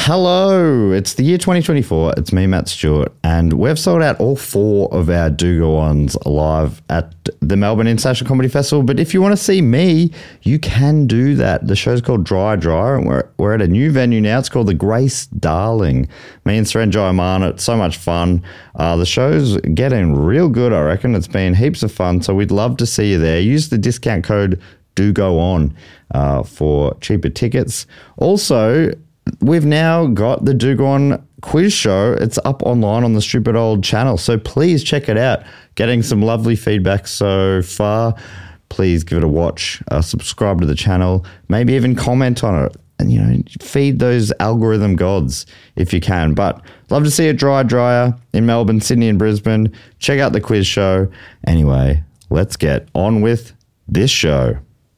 Hello, it's the year 2024. It's me, Matt Stewart, and we've sold out all 4 of our Do Go Ons live at the Melbourne International Comedy Festival. But if you want to see me, you can do that. The show's called Dry, and we're at a new venue now. It's called the Grace Darling. Me and Saranjay Aman, it's so much fun. The show's getting real good, I reckon. It's been heaps of fun, so we'd love to see you there. Use the discount code Do Go On for cheaper tickets. Also, we've now got the Do Go On quiz show. It's up online on the Stupid Old channel, so please check it out. Getting some lovely feedback so far. Please give it a watch. Subscribe to the channel. Maybe even comment on it. And, feed those algorithm gods if you can. But love to see a dryer in Melbourne, Sydney and Brisbane. Check out the quiz show. Anyway, let's get on with this show.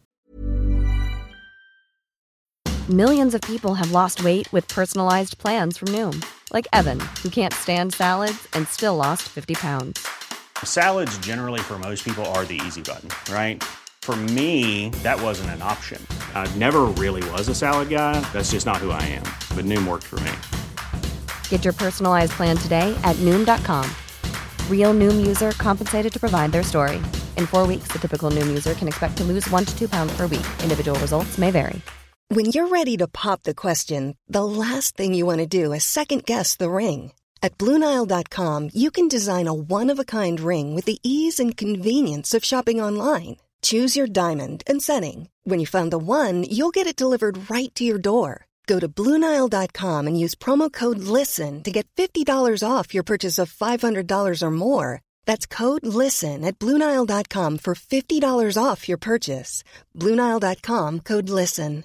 Millions of people have lost weight with personalized plans from Noom. Like Evan, who can't stand salads and still lost 50 pounds. Salads generally for most people are the easy button, right? For me, that wasn't an option. I never really was a salad guy. That's just not who I am. But Noom worked for me. Get your personalized plan today at Noom.com. Real Noom user compensated to provide their story. In 4 weeks, the typical Noom user can expect to lose 1 to 2 pounds per week. Individual results may vary. When you're ready to pop the question, the last thing you want to do is second-guess the ring. At BlueNile.com, you can design a one-of-a-kind ring with the ease and convenience of shopping online. Choose your diamond and setting. When you find the one, you'll get it delivered right to your door. Go to BlueNile.com and use promo code LISTEN to get $50 off your purchase of $500 or more. That's code LISTEN at BlueNile.com for $50 off your purchase. BlueNile.com, code LISTEN.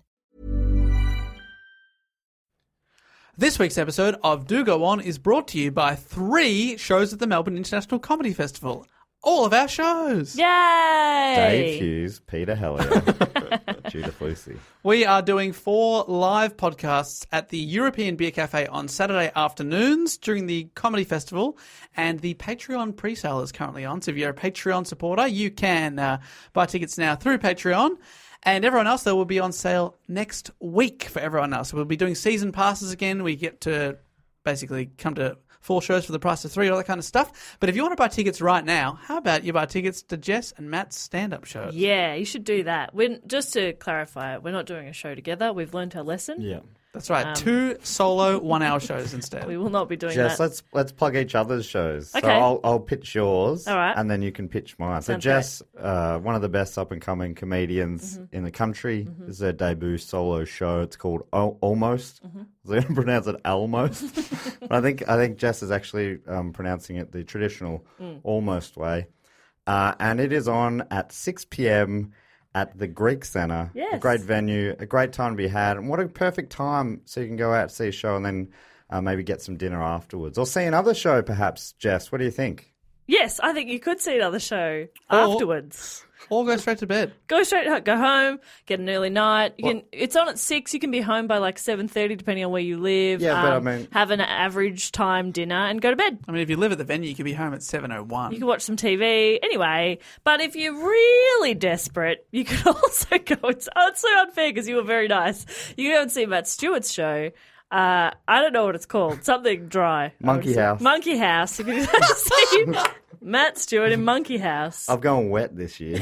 This week's episode of Do Go On is brought to you by 3 shows at the Melbourne International Comedy Festival. All of our shows. Yay! Dave Hughes, Peter Hellier, Judith Lucy. We are doing 4 live podcasts at the European Beer Cafe on Saturday afternoons during the Comedy Festival, and the Patreon pre-sale is currently on. So if you're a Patreon supporter, you can buy tickets now through Patreon. And everyone else, though, will be on sale next week for everyone else. So we'll be doing season passes again. We get to basically come to 4 shows for the price of 3, all that kind of stuff. But if you want to buy tickets right now, how about you buy tickets to Jess and Matt's stand-up shows? Yeah, you should do that. Just to clarify, we're not doing a show together. We've learned our lesson. Yeah. That's right. 2 solo 1-hour shows instead. We will not be doing Jess, that. let's plug each other's shows. Okay. So I'll pitch yours, all right, and then you can pitch mine. So Sounds Jess, one of the best up-and-coming comedians in the country. This is her debut solo show. It's called Almost. I was going to pronounce it Almost. But I think Jess is actually pronouncing it the traditional Almost way. And it is on at 6 p.m. at the Greek Centre. Yes. A great venue, a great time to be had. And what a perfect time so you can go out, see a show, and then maybe get some dinner afterwards. Or see another show, perhaps, Jess. What do you think? Yes, I think you could see another show afterwards. Or go straight to bed. Go home, get an early night. It's on at 6. You can be home by like 7:30, depending on where you live. Yeah, but I mean, have an average time dinner and go to bed. I mean, if you live at the venue, you could be home at 7:01. You can watch some TV. Anyway, but if you're really desperate, you can also go. It's so unfair because you were very nice. You can go and see Matt Stewart's show. I don't know what it's called. Something dry. Monkey House. Monkey House. You can see Matt Stewart in Monkey House. I've gone wet this year.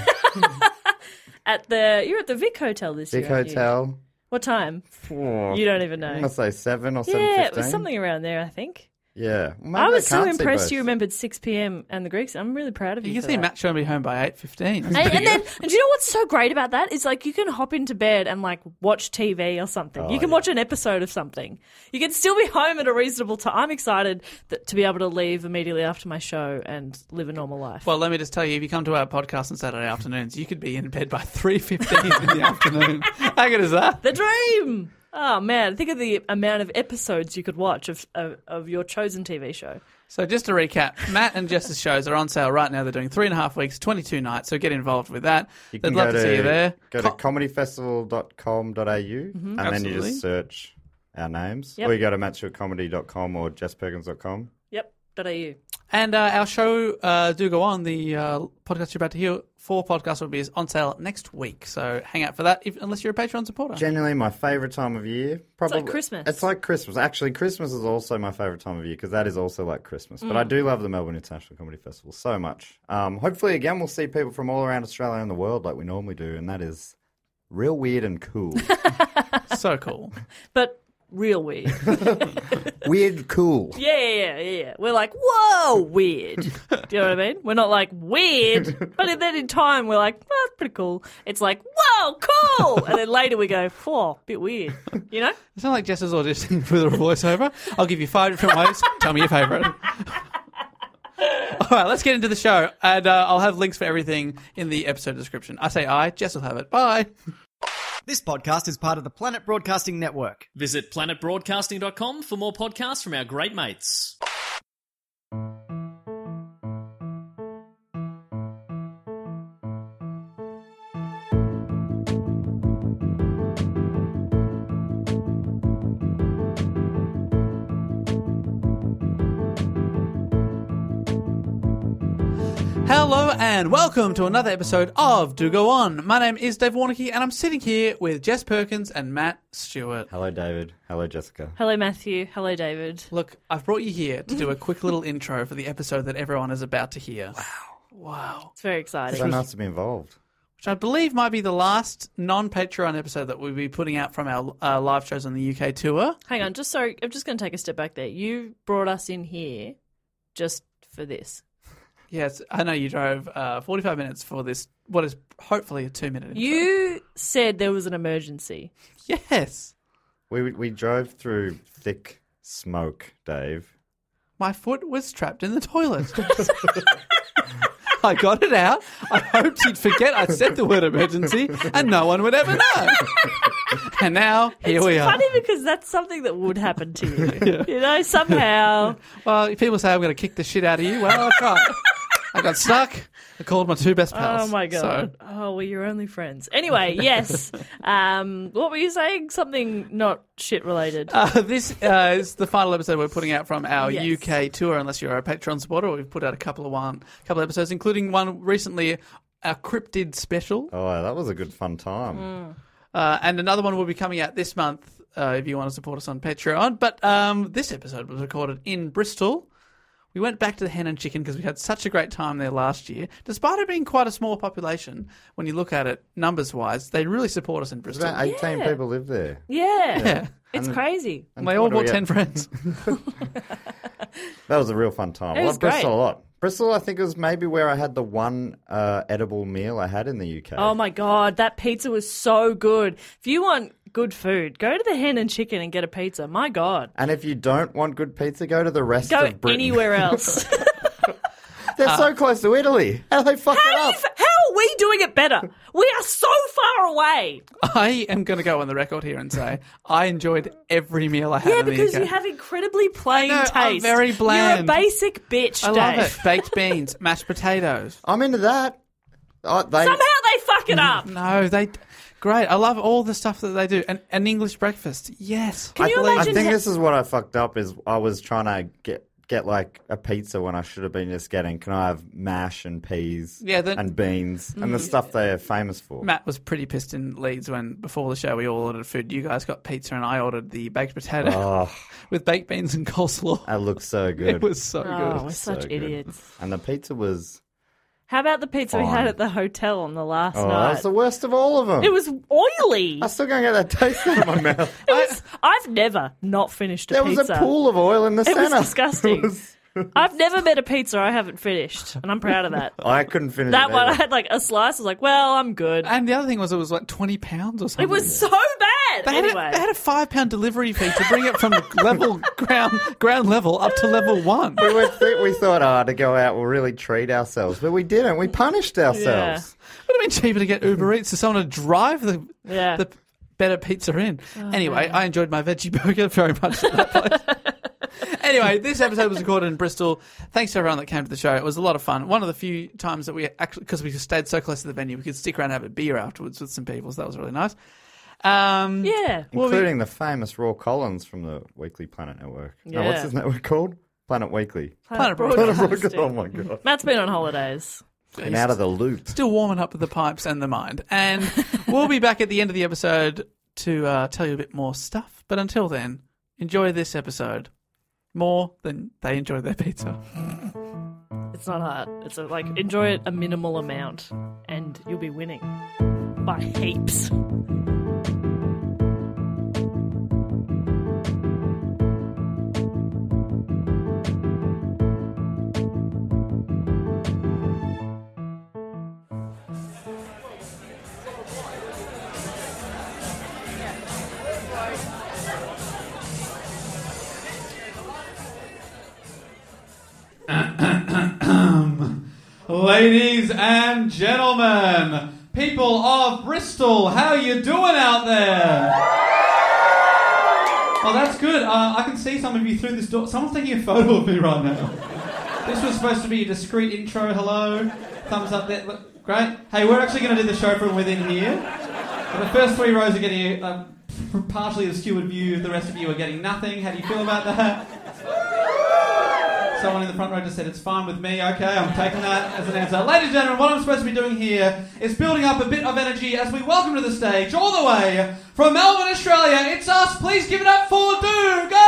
You're at the Vic Hotel this year. Vic Hotel. What time? Oh, You don't even know. I'm going to say 7 or 7:15. Yeah, it was something around there, I think. Yeah. Well, maybe I was so can't see impressed both. you remembered 6 p.m. and the Greeks. I'm really proud of you. You can for see that. Matt showing me home by 8:15. And do you know what's so great about that? Is like you can hop into bed and like watch TV or something. You can watch an episode of something. You can still be home at a reasonable time. I'm excited to be able to leave immediately after my show and live a normal life. Well, let me just tell you, if you come to our podcast on Saturday afternoons, you could be in bed by 3:15 in the afternoon. How good is that? The dream! Oh, man. Think of the amount of episodes you could watch of your chosen TV show. So just to recap, Matt and Jess's shows are on sale right now. They're doing 3.5 weeks, 22 nights, so get involved with that. They'd love to see you there. Go to comedyfestival.com.au and then you just search our names. Yep. Or you go to matchyourcomedy.com or jessperkins.com. Yep. .au. And our show, Do Go On, the podcast you're about to hear, 4 podcasts will be on sale next week. So hang out for that, unless you're a Patreon supporter. Genuinely my favourite time of year. Probably. It's like Christmas. It's like Christmas. Actually, Christmas is also my favourite time of year because that is also like Christmas. But I do love the Melbourne International Comedy Festival so much. Hopefully, again, we'll see people from all around Australia and the world like we normally do, and that is real weird and cool. So cool. But real weird. Weird cool. Yeah. We're like, whoa, weird. Do you know what I mean? We're not like, weird. But then in time, we're like, well, that's pretty cool. It's like, whoa, cool. And then later we go, oh, bit weird. You know? It's not like Jess is auditioning for a voiceover. I'll give you 5 different ways. Tell me your favourite. All right, let's get into the show. And I'll have links for everything in the episode description. I say Jess will have it. Bye. This podcast is part of the Planet Broadcasting Network. Visit planetbroadcasting.com for more podcasts from our great mates. Hello and welcome to another episode of Do Go On. My name is Dave Warnocky and I'm sitting here with Jess Perkins and Matt Stewart. Hello, David. Hello, Jessica. Hello, Matthew. Hello, David. Look, I've brought you here to do a quick little intro for the episode that everyone is about to hear. Wow. It's very exciting. So nice to be involved. Which I believe might be the last non-Patreon episode that we'll be putting out from our live shows on the UK tour. Hang on, I'm just going to take a step back there. You brought us in here just for this. Yes, I know you drove 45 minutes for this, what is hopefully a 2-minute intro. You said there was an emergency. Yes. We drove through thick smoke, Dave. My foot was trapped in the toilet. I got it out. I hoped he'd forget I said the word emergency and no one would ever know. And now, here we are. It's funny because that's something that would happen to you. Yeah. You know, somehow. Well, if people say I'm going to kick the shit out of you, well, I tried. I got stuck. I called my 2 best pals. Oh, my God. Oh, we're your only friends. Anyway, yes. What were you saying? Something not shit-related. This is the final episode we're putting out from our Yes. UK tour, unless you're a Patreon supporter. We've put out a couple of episodes, including one recently, our Cryptid special. Oh, that was a good fun time. And another one will be coming out this month if you want to support us on Patreon. But this episode was recorded in Bristol. We went back to the Hen and Chicken because we had such a great time there last year. Despite it being quite a small population, when you look at it numbers-wise, they really support us in Bristol. About 18 people live there. Yeah. It's crazy. And they all brought 10 friends. That was a real fun time. It I was love Bristol great. a lot. Bristol, I think, was maybe where I had the one edible meal I had in the UK. Oh, my God. That pizza was so good. If you want good food, go to the Hen and Chicken and get a pizza. My God. And if you don't want good pizza, go to the rest Go of Britain. anywhere else. They're so close to Italy. How do they fuck it up? How are we doing it better? We are so far away. I am going to go on the record here and say I enjoyed every meal I had Yeah, in the because UK. you have incredibly plain I know, taste. I'm very bland. You're a basic bitch, I Dave. love it. Baked beans, mashed potatoes. I'm into that. Somehow they fuck it up. No, great. I love all the stuff that they do. And an English breakfast. Yes. Can you I imagine think this is what I fucked up is I was trying to get like a pizza when I should have been just getting, can I have mash and peas and beans and the stuff they're famous for. Matt was pretty pissed in Leeds when before the show we all ordered food. You guys got pizza and I ordered the baked potato with baked beans and coleslaw. That looked so good. It was so Oh, good. we're such So good. idiots. And the pizza was... How about the pizza we had Fine. at the hotel on the last that night? was the worst of all of them. It was oily. I still can't get that taste out of my mouth. I've never not finished a There pizza. was a pool of oil in the It centre. was disgusting. I've never met a pizza I haven't finished, and I'm proud of that. I couldn't finish That it one, I either. had like a slice. I was like, well, I'm good. And the other thing was it was like 20 pounds or something. It was so bad. They Anyway. had a £5 delivery fee to bring it from level ground level up to level 1. We thought, to go out, we'll really treat ourselves. But we didn't. We punished ourselves. Would have been cheaper to get Uber Eats to someone to drive the Yeah. better pizza in. Anyway, I enjoyed my veggie burger very much at that place. Anyway, this episode was recorded in Bristol. Thanks to everyone that came to the show. It was a lot of fun. One of the few times that we actually, because we stayed so close to the venue, we could stick around and have a beer afterwards with some people, so that was really nice. Yeah. Including the famous Raw Collins from the Weekly Planet Network. No, what's Yeah. his network called? Planet Weekly. Planet Broadcasting. Oh my god. Matt's been on holidays. And out of the loop. Still warming up with the pipes and the mind. And we'll be back at the end of the episode to tell you a bit more stuff. But until then, enjoy this episode more than they enjoy their pizza. It's not hard. It's enjoy it a minimal amount and you'll be winning by heaps. Ladies and gentlemen, people of Bristol, how are you doing out there? Oh, that's good. I can see some of you through this door. Someone's taking a photo of me right now. This was supposed to be a discreet intro. Hello. Thumbs up there. Look, great. Hey, we're actually going to do the show from within here. But the first 3 rows are getting a partially obscured view. The rest of you are getting nothing. How do you feel about that? Someone in the front row just said, it's fine with me. Okay, I'm taking that as an answer. Ladies and gentlemen, what I'm supposed to be doing here is building up a bit of energy as we welcome to the stage, all the way from Melbourne, Australia. It's us. Please give it up for Do Go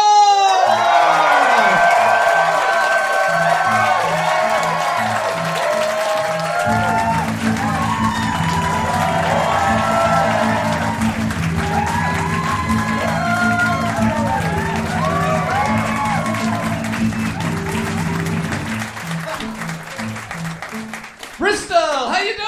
On! Bristol, how you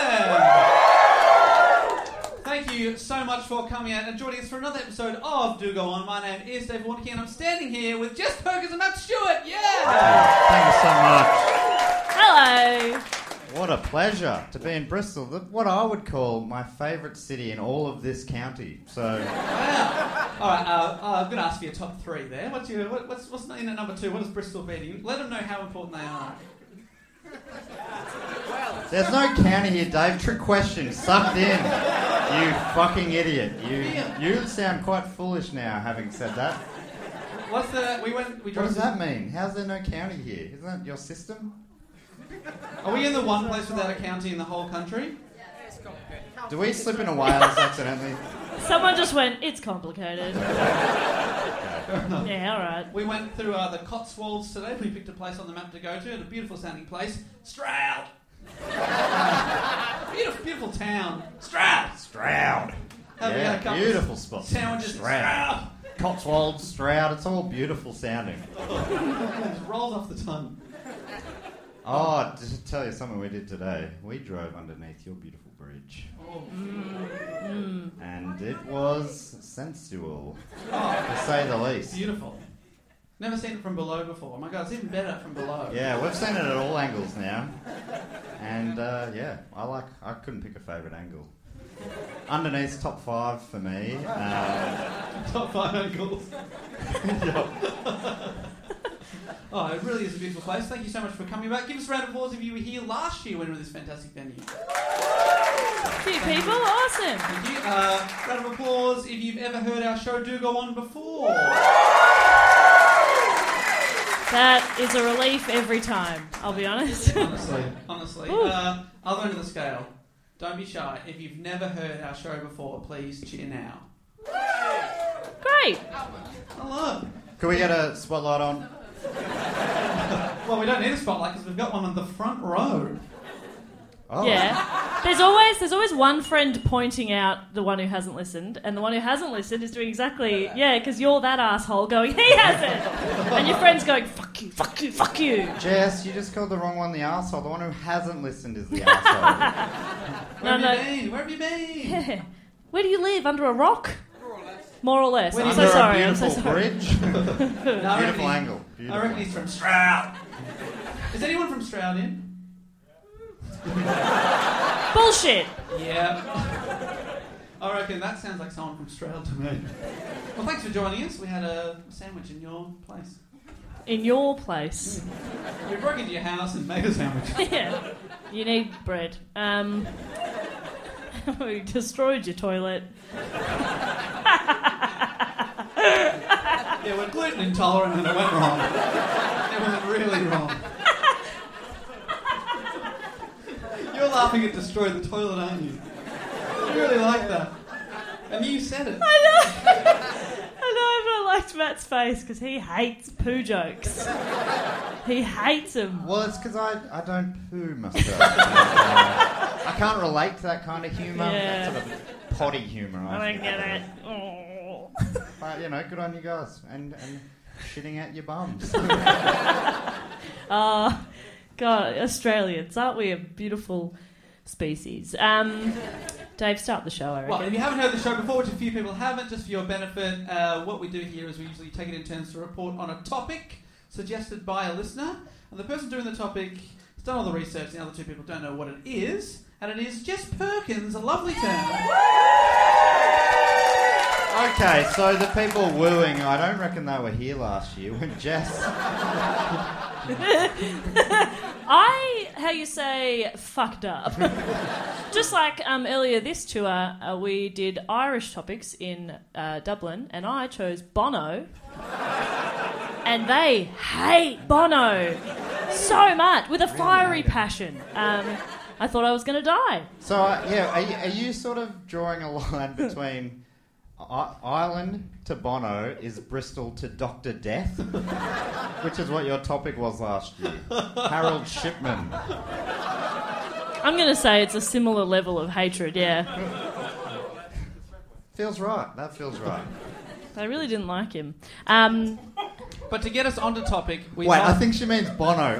doing? Thank you so much for coming out and joining us for another episode of Do Go On. My name is Dave Warnicky and I'm standing here with Jess Perkins and Matt Stewart. Yeah! Thank you so much. Hello. What a pleasure to be in Bristol, what I would call my favourite city in all of this county. So, Wow. All right, I'm going to ask you your top 3 there. What's in at number 2? What does Bristol beat? Let them know how important they are. there's no county here, Dave. Trick question. Sucked in. You fucking idiot. You sound quite foolish now, having said that. What's the... We What drove... does that mean? How's there no county here? Isn't that your system? Are we in the one place without a county in the whole country? Do we slip into Wales accidentally? Someone just went, it's complicated. Yeah, all right. We went through the Cotswolds today. We picked a place on the map to go to. It's a beautiful sounding place. Stroud. beautiful town. Stroud. Stroud. Yeah, beautiful spot. Sandwiches. Stroud. Cotswolds, Stroud, it's all beautiful sounding. It just rolls off the tongue. Oh, just to tell you something we did today. We drove underneath your beautiful bridge. Oh. And it was sensual, to say the least. Beautiful. Never seen it from below before. Oh my god, it's even better from below. Yeah, we've seen it at all angles now. And yeah, I couldn't pick a favourite angle. Underneath's top 5 for me. Top 5 angles. Oh, it really is a beautiful place. Thank you so much for coming back. Give us a round of applause if you were here last year when we were in this fantastic venue. A few people, awesome. Thank you. Round of applause if you've ever heard our show Do Go On before. That is a relief every time, I'll be honest. Honestly. Other end of the scale. Don't be shy. If you've never heard our show before, please cheer now. Great. Hello. Could we get a spotlight on? Well, we don't need a spotlight because we've got one on the front row. Oh. Yeah. There's always one friend pointing out the one who hasn't listened, and the one who hasn't listened is doing exactly, because you're that asshole going, he hasn't! And your friend's going, fuck you, fuck you, fuck you. Jess, you just called the wrong one the arsehole. The one who hasn't listened is the arsehole. Where have you been? Where do you live? Under a rock? More or less. I'm Under so sorry. a I'm so beautiful sorry. bridge. Beautiful angle. I reckon he's from Stroud. Is anyone from Stroud in? Bullshit. Yeah. I reckon that sounds like someone from Stroud to me. Well, thanks for joining us. We had a sandwich in your place. In your place. We broke into your house and made a sandwich. Yeah. You need bread. We destroyed your toilet. Yeah, we're gluten intolerant and it went wrong. It went really wrong. You're laughing at Destroy the Toilet, aren't you? You really like that. And you said it. I know, but I liked Matt's face because he hates poo jokes. He hates them. Well, it's because I don't poo myself. I can't relate to that kind of humour. Yeah. That sort of potty humour. I don't get it. Oh. But, you know, good on you guys. And shitting at your bums. God, Australians, aren't we a beautiful species? Dave, start the show, I reckon. Well, if you haven't heard the show before, which a few people haven't, just for your benefit, what we do here is we usually take it in turns to report on a topic suggested by a listener. And the person doing the topic has done all the research, the other two people don't know what it is. And it is Jess Perkins, a lovely term. Okay, so the people wooing, I don't reckon they were here last year when Jess... how you say, fucked up. Just like earlier this tour, we did Irish topics in Dublin, and I chose Bono. And they hate Bono so much, with a fiery passion. I thought I was going to die. So, are you sort of drawing a line between Ireland to Bono is Bristol to Dr. Death? Which is what your topic was last year. Harold Shipman. I'm going to say it's a similar level of hatred, yeah. Feels right. That feels right. I really didn't like him. But to get us onto topic... I think she means Bono.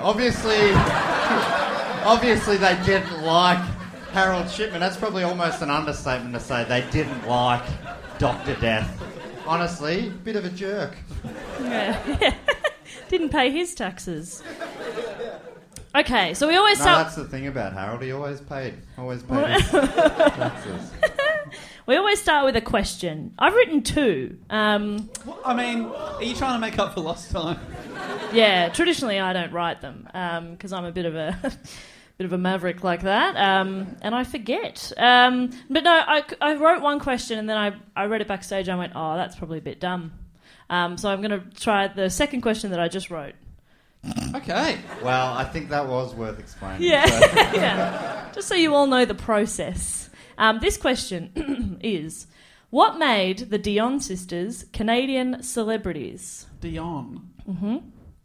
Obviously they didn't like Harold Shipman. That's probably almost an understatement to say they didn't like Dr. Death. Honestly, bit of a jerk. Yeah. Didn't pay his taxes. Okay, so we always No, start... that's the thing about Harold. He always paid his taxes. We always start with a question. I've written two. I mean, are you trying to make up for lost time? Yeah, traditionally I don't write them because I'm a bit of a maverick like that, and I forget. But no, I wrote one question and then I read it backstage and I went, oh, that's probably a bit dumb. So I'm going to try the second question that I just wrote. Okay. Well, I think that was worth explaining. Yeah, So. yeah. Just so you all know the process. This question is, what made the Dion sisters Canadian celebrities? Dion. Mm-hmm.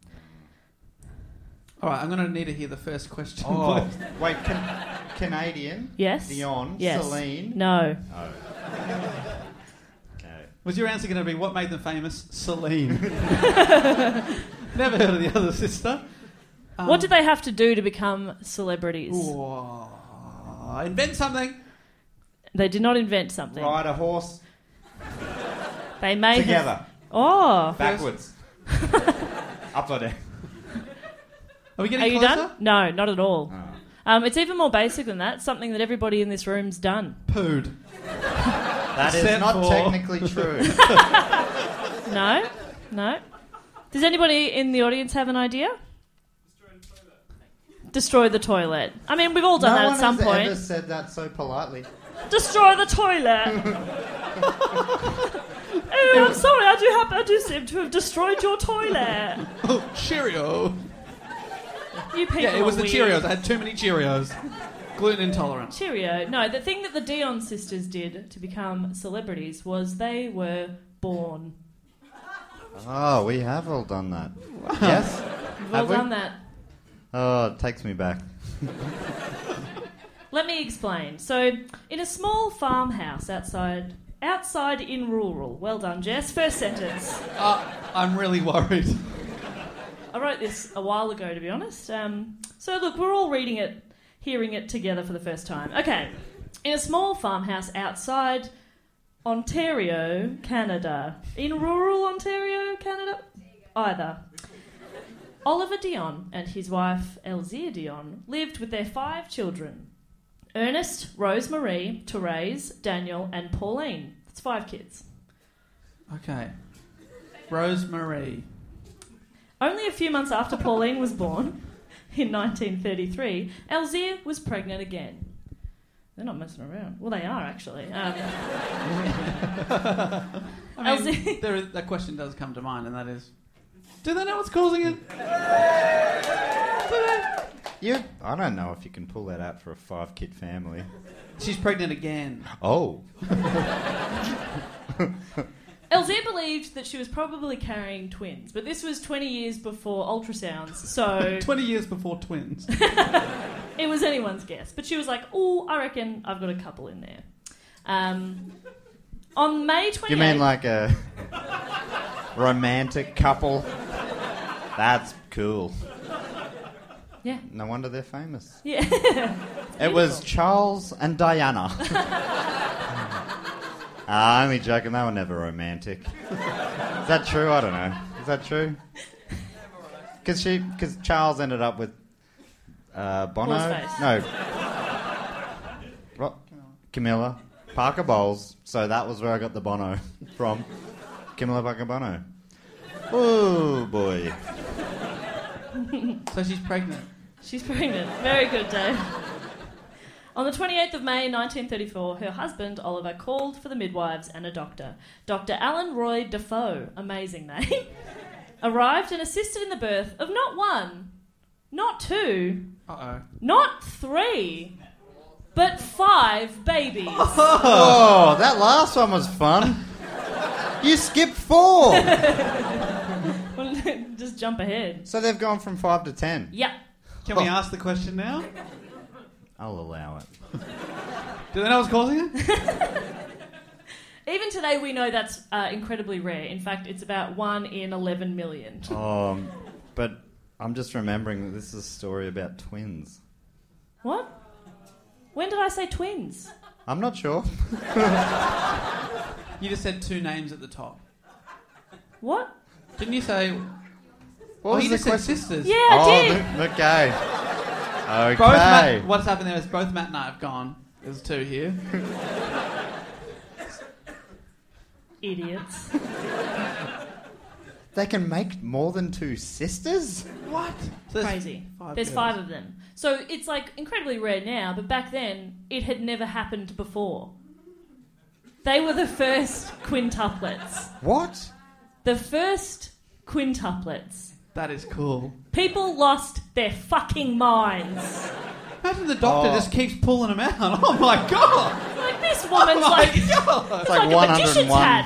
All right, I'm going to need to hear the first question. Oh, wait, Canadian? Yes. Dion? Yes. Celine? No. Oh. Okay. Was your answer going to be what made them famous? Celine. Never heard of the other sister. What did they have to do to become celebrities? Invent something. They did not invent something. Ride a horse. They may Together. have... Oh. Backwards. Upside down. Are we getting Are you closer? done? No, not at all. Oh. It's even more basic than that. Something that everybody in this room's done. Pooed. That is Except not for- technically true. No. Does anybody in the audience have an idea? Destroy the toilet. I mean, we've all done that at some No one point. has ever said that so politely. Destroy the toilet. Oh, I'm sorry. I do seem to have destroyed your toilet. Oh, Cheerio. You people. Yeah, it was are the weird. Cheerios. I had too many Cheerios. Gluten intolerant. Cheerio. No, the thing that the Dion sisters did to become celebrities was they were born. Oh, we have all done that. Yes? We've all Have we? done that. Oh, it takes me back. Let me explain. So, in a small farmhouse outside in rural. Well done, Jess. First sentence. I'm really worried. I wrote this a while ago, to be honest. So, look, we're all reading it, hearing it together for the first time. Okay. In a small farmhouse outside Ontario, Canada. In rural Ontario, Canada? Either. Oliver Dion and his wife, Elzire Dion, lived with their 5 children. Ernest, Rose-Marie, Therese, Daniel and Pauline. That's 5 kids. Okay. Rose-Marie. Only a few months after Pauline was born, in 1933, Elzire was pregnant again. They're not messing around. Well, they are, actually. I mean, Elsie- a question does come to mind, and that is, do they know what's causing it? I don't know if you can pull that out for a 5-kid family. She's pregnant again. Oh. Elsie believed that she was probably carrying twins, but this was 20 years before ultrasounds, so 20 years before twins. it was anyone's guess. But she was like, "Oh, I reckon I've got a couple in there." On May 28th... You mean like a romantic couple? That's cool. Yeah. No wonder they're famous. Yeah. It was Charles and Diana. I'm only joking, they were never romantic. Is that true? I don't know. Is that true? Because Charles ended up with Bono? Horseface. No. Camilla Parker Bowles. So that was where I got the Bono from. Camilla Parker Bono. Oh, boy. So she's pregnant. She's pregnant. Very good, Dave. On the 28th of May 1934, her husband, Oliver, called for the midwives and a doctor. Dr. Alan Roy Defoe, amazing name, arrived and assisted in the birth of not one, not two, not three, but 5 babies. Oh, that last one was fun. You skipped 4. Well, just jump ahead. So they've gone from 5 to 10. Yep. Can we ask the question now? I'll allow it. Do they know what's causing it? Even today, we know that's incredibly rare. In fact, it's about 1 in 11 million. But I'm just remembering that this is a story about twins. What? When did I say twins? I'm not sure. You just said 2 names at the top. What? Didn't you say... What was you the just said question? sisters. Yeah, I did. Okay. Okay. What's happened there is both Matt and I have gone. There's 2 here. Idiots. They can make more than 2 sisters? What? So Crazy. There's girls. 5 of them. So it's like incredibly rare now, but back then it had never happened before. They were the first quintuplets. What? The first quintuplets. That is cool. People lost their fucking minds. Imagine the doctor just keeps pulling them out. Oh my god! Like this woman's like It's like a magician's 101. hat.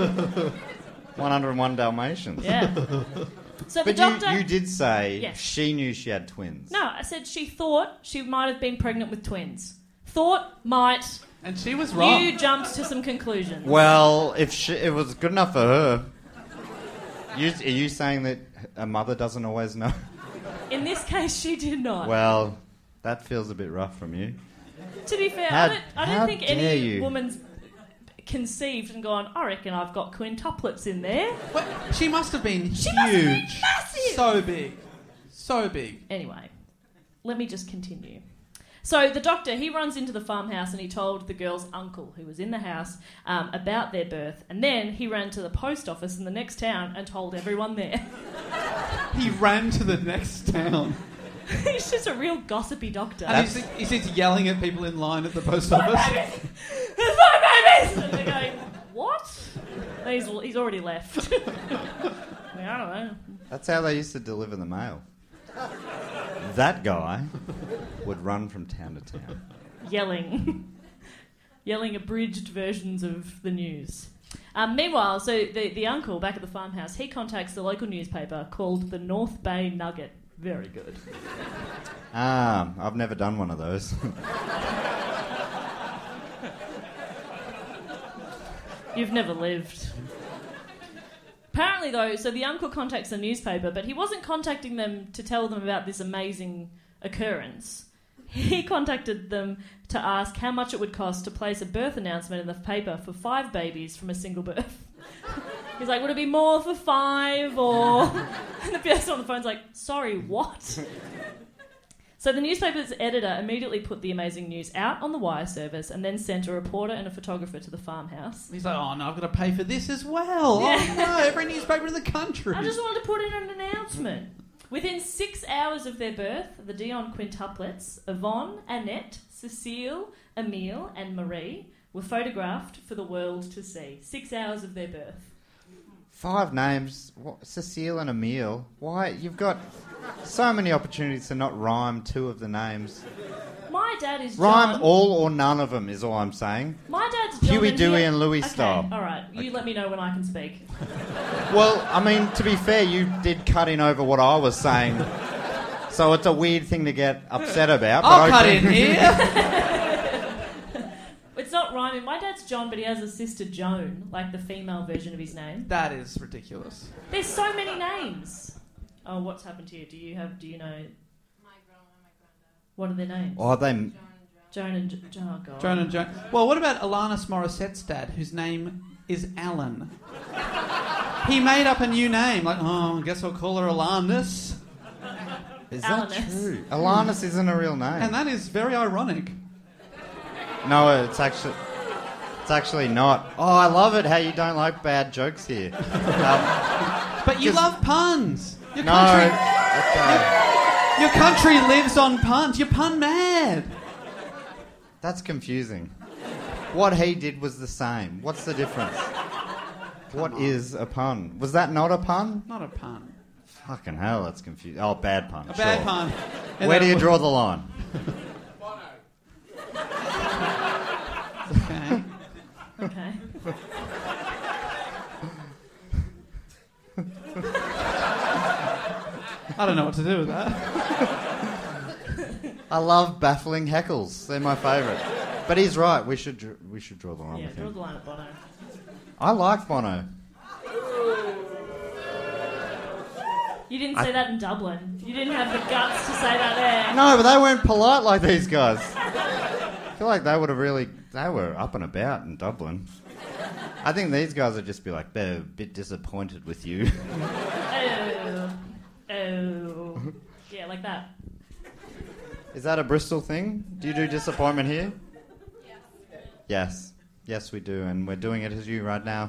101 Dalmatians. Yeah. So the But doctor. you did say Yes. she knew she had twins. No, I said she thought she might have been pregnant with twins. Thought might. And she was wrong. You jumped to some conclusions. Well, if it was good enough for her. Are you saying that a mother doesn't always know? In this case, she did not. Well, that feels a bit rough from you. To be fair, How I don't think dare any you. woman's conceived and gone, I reckon I've got quintuplets in there. What? She must have been She huge. must have been massive. So big. So big. Anyway, let me just continue. So the doctor, he runs into the farmhouse and he told the girl's uncle, who was in the house, about their birth. And then he ran to the post office in the next town and told everyone there. He ran to the next town. He's just a real gossipy doctor. And he's yelling at people in line at the post office. There's 5 babies! And they're going, what? And he's already left. I don't know. That's how they used to deliver the mail. That guy would run from town to town. Yelling abridged versions of the news. Meanwhile, so the uncle back at the farmhouse, he contacts the local newspaper called the North Bay Nugget. Very good. I've never done one of those. You've never lived. Apparently, though, so the uncle contacts the newspaper, but he wasn't contacting them to tell them about this amazing occurrence. He contacted them to ask how much it would cost to place a birth announcement in the paper for 5 babies from a single birth. He's like, would it be more for 5 or... And the person on the phone's like, sorry, what? So the newspaper's editor immediately put the amazing news out on the wire service and then sent a reporter and a photographer to the farmhouse. He's like, oh no, I've got to pay for this as well. Yeah. Oh no, every newspaper in the country. I just wanted to put in an announcement. Within 6 hours of their birth, the Dion quintuplets, Yvonne, Annette, Cecile, Emile and Marie, were photographed for the world to see. 6 hours of their birth. 5 names. What? Cecile and Emile. Why? You've got so many opportunities to not rhyme 2 of the names. My dad is Rhyme John. all or none of them is all I'm saying. My dad's John. Huey, Dewey and Louie okay, style. all right. You let me know when I can speak. Well, I mean, to be fair, you did cut in over what I was saying. So it's a weird thing to get upset about. I'll cut in here. It's not rhyming. My dad's John, but he has a sister Joan, like the female version of his name. That is ridiculous. There's so many names. Oh, what's happened to you? Do you know? My grandma and my granddad. What are their names? Oh, they... Joan and oh god. Joan and Joan. Well, what about Alanis Morissette's dad, whose name is Alan? He made up a new name. Like, I guess I'll call her Alanis. Is that Alanis. true? Alanis isn't a real name. And that is very ironic. No, it's actually not. Oh, I love it how you don't like bad jokes here. But you love puns. Your No, country, okay. your country lives on puns. You're pun mad. That's confusing. What he did was the same. What's the difference? What is a pun? Was that not a pun? Not a pun. Fucking hell, that's confusing. Oh, bad pun. A bad sure. pun. Where do you draw the line? Okay. Okay. I don't know what to do with that. I love baffling heckles. They're my favourite. But he's right. We should draw the line Yeah, with draw him. the line at Bono. I like Bono. You didn't say that in Dublin. You didn't have the guts to say that there. No, but they weren't polite like these guys. I feel like they would have really... They were up and about in Dublin. I think these guys would just be like, they're a bit disappointed with you. Oh. Yeah, like that. Is that a Bristol thing? Do you do disappointment here? Yes. Yes, we do, and we're doing it as you right now.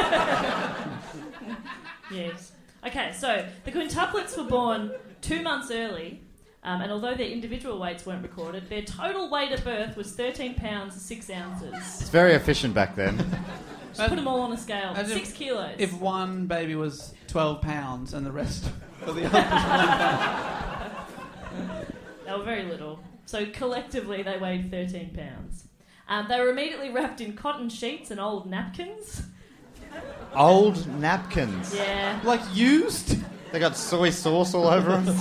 Yes. Okay, so the quintuplets were born 2 months early, and although their individual weights weren't recorded, their total weight at birth was 13 pounds 6 ounces. It's very efficient back then. Just put them all on a scale. Imagine 6 kilos. If one baby was 12 pounds and the rest of the others were 1 pound. They were very little. So collectively they weighed 13 pounds. They were immediately wrapped in cotton sheets and old napkins. Old napkins. Yeah. Like used? They got soy sauce all over them.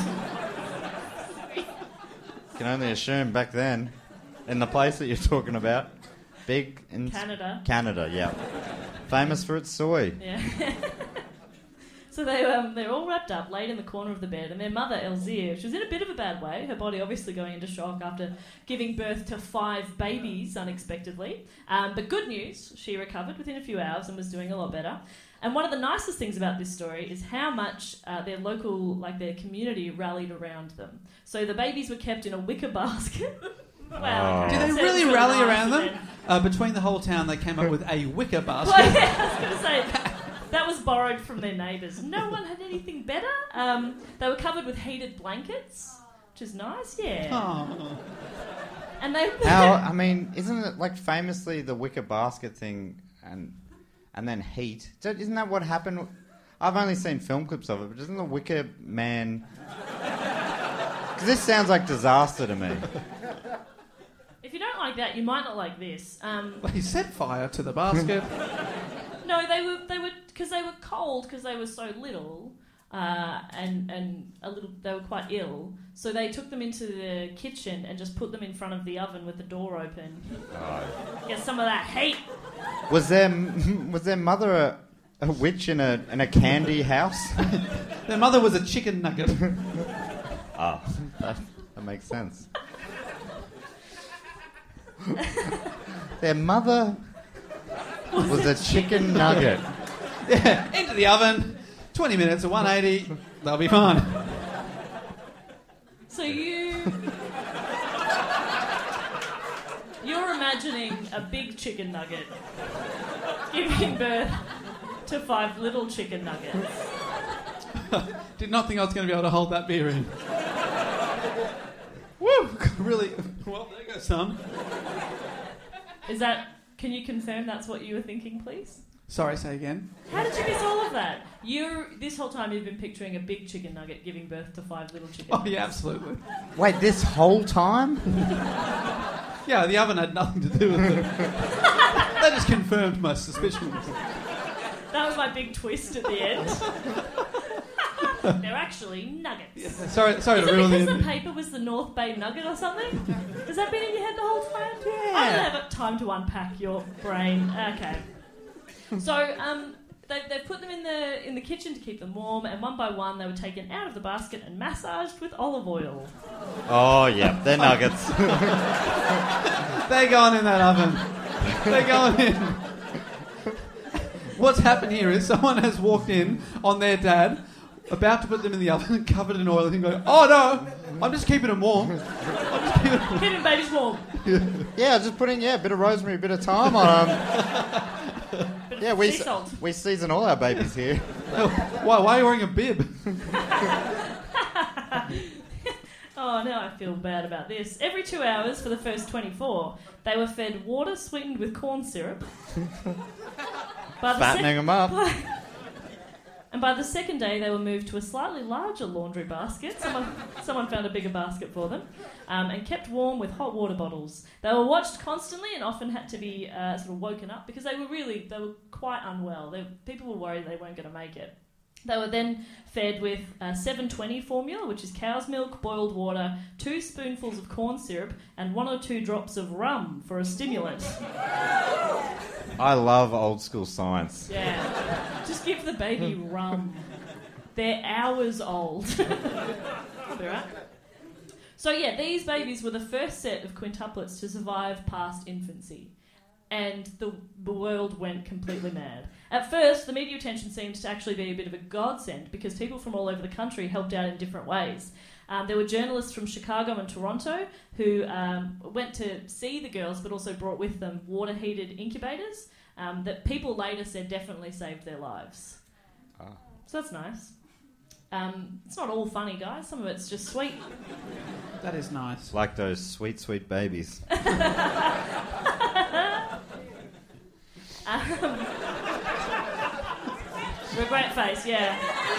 Can only assume back then, in the place that you're talking about, big in Canada. Canada, yeah, famous for its soy. Yeah. So they're all wrapped up, laid in the corner of the bed, and their mother, Elzire, she was in a bit of a bad way, her body obviously going into shock after giving birth to 5 babies unexpectedly. But good news, she recovered within a few hours and was doing a lot better. And one of the nicest things about this story is how much their local, their community rallied around them. So the babies were kept in a wicker basket. Wow. Do they really rally around them? Between the whole town, they came up with a wicker basket. Well, yeah, I was going to say... That was borrowed from their neighbours. No one had anything better. They were covered with heated blankets, which is nice, yeah. Oh. And they... I mean, isn't it famously the wicker basket thing and then heat? Isn't that what happened? I've only seen film clips of it, but doesn't the Wicker Man... Because this sounds like disaster to me. If you don't like that, you might not like this. He set fire to the basket. No, they were because they were cold because they were so little, and a little. They were quite ill, so they took them into the kitchen and just put them in front of the oven with the door open. Get some of that heat. Was their mother a witch in a candy house? Their mother was a chicken nugget. Oh, that makes sense. Their mother was a chicken nugget. Yeah, into the oven, 20 minutes at 180, they'll be fine. So you're imagining a big chicken nugget giving birth to 5 little chicken nuggets. Did not think I was going to be able to hold that beer in. Woo! Really? Well, there goes some. Is that Can you confirm that's what you were thinking, please? Sorry, say again. How did you miss all of that? This whole time you've been picturing a big chicken nugget giving birth to 5 little chickens. Oh, yeah, absolutely. Wait, this whole time? Yeah, the oven had nothing to do with it. That just confirmed my suspicions. That was my big twist at the end. They're actually nuggets. Yeah, sorry Is to it ruin because the the paper was the North Bay Nugget or something? Has that been in your head the whole time? Yeah. I don't have time to unpack your brain. Okay. So they've put them in the kitchen to keep them warm, and one by one they were taken out of the basket and massaged with olive oil. Oh, yeah, they're nuggets. They're going in that oven. They're going in. What's happened here is someone has walked in on their dad, about to put them in the oven, covered in oil, and going, "Oh no, I'm just keeping them warm. Keeping babies warm." Yeah, just putting a bit of rosemary, a bit of thyme on them. Yeah, we season all our babies here. Why are you wearing a bib? Oh, now I feel bad about this. Every 2 hours for the first 24, they were fed water sweetened with corn syrup. Fattening them up. And by the second day, they were moved to a slightly larger laundry basket. Someone found a bigger basket for them, and kept warm with hot water bottles. They were watched constantly and often had to be sort of woken up because they were quite unwell. People were worried they weren't going to make it. They were then fed with 720 formula, which is cow's milk, boiled water, 2 spoonfuls of corn syrup, and 1 or 2 drops of rum for a stimulant. I love old school science. Yeah. Just give the baby rum. They're hours old. I'll be right. So yeah, these babies were the first set of quintuplets to survive past infancy. And the world went completely mad. At first, the media attention seemed to actually be a bit of a godsend because people from all over the country helped out in different ways. There were journalists from Chicago and Toronto who went to see the girls but also brought with them water-heated incubators that people later said definitely saved their lives. Oh. So that's nice. It's not all funny, guys. Some of it's just sweet. That is nice. Like those sweet, sweet babies. With a great face, yeah.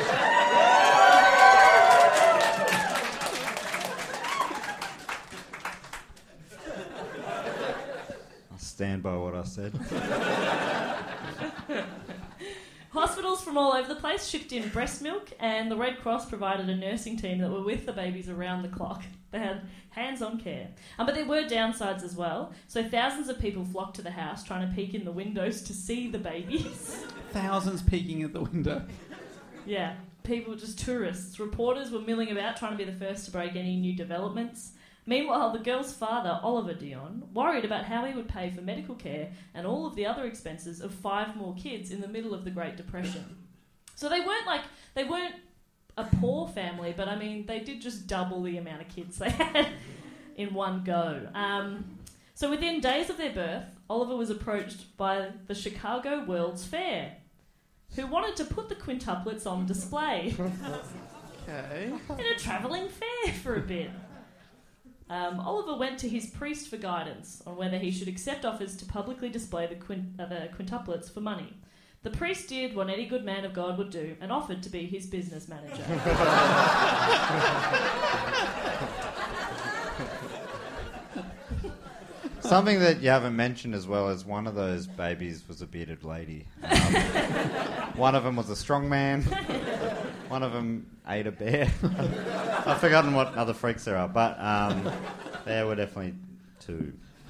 I'll stand by what I said. Hospitals from all over the place shipped in breast milk, and the Red Cross provided a nursing team that were with the babies around the clock. They had hands-on care. But there were downsides as well. So thousands of people flocked to the house trying to peek in the windows to see the babies. Thousands peeking at the window. Yeah, people, just tourists. Reporters were milling about trying to be the first to break any new developments. Meanwhile, the girl's father, Oliver Dion, worried about how he would pay for medical care and all of the other expenses of 5 more kids in the middle of the Great Depression. So they weren't a poor family, but I mean, they did just double the amount of kids they had in one go. So within days of their birth, Oliver was approached by the Chicago World's Fair, who wanted to put the quintuplets on display. Okay. In a travelling fair for a bit. Oliver went to his priest for guidance on whether he should accept offers to publicly display the quintuplets for money. The priest did what any good man of God would do and offered to be his business manager. Something that you haven't mentioned as well is one of those babies was a bearded lady. One of them was a strong man. One of them ate a bear. I've forgotten what other freaks there are, but there were definitely 2.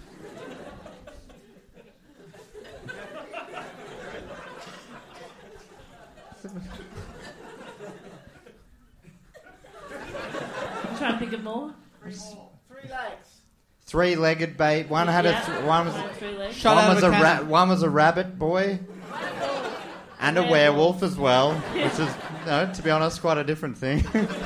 I'm trying to think of more. 3 legs. 3-legged babe. One had one was 3 legs. one was a rabbit boy, and a werewolf as well, which is, to be honest, quite a different thing.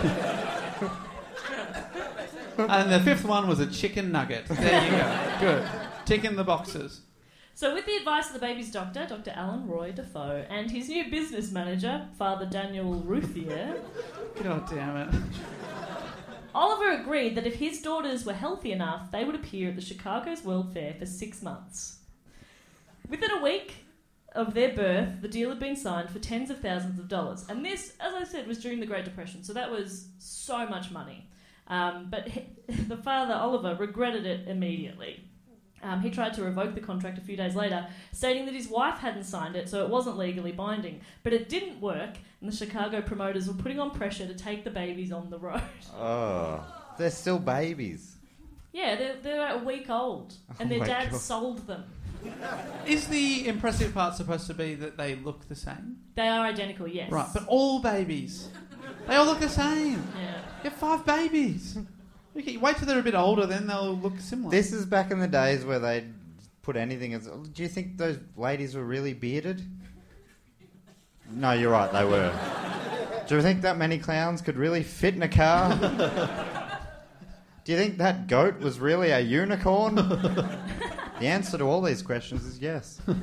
And the 5th one was a chicken nugget. There you go. Good. Ticking the boxes. So with the advice of the baby's doctor, Dr. Alan Roy Defoe, and his new business manager, Father Daniel Routhier, God damn it. Oliver agreed that if his daughters were healthy enough, they would appear at the Chicago's World Fair for 6 months. Within a week of their birth, the deal had been signed for tens of thousands of dollars. And this, as I said, was during the Great Depression, so that was so much money. But the father, Oliver, regretted it immediately. He tried to revoke the contract a few days later, stating that his wife hadn't signed it, so it wasn't legally binding. But it didn't work, and the Chicago promoters were putting on pressure to take the babies on the road. Oh, they're still babies. Yeah, they're a week old, and their dad sold them. Is the impressive part supposed to be that they look the same? They are identical, yes. Right, but all babies, they all look the same. Yeah. You have 5 babies. Okay, wait till they're a bit older, then they'll look similar. This is back in the days where they'd put anything as... Do you think those ladies were really bearded? No, you're right, they were. Do you think that many clowns could really fit in a car? Do you think that goat was really a unicorn? The answer to all these questions is yes. You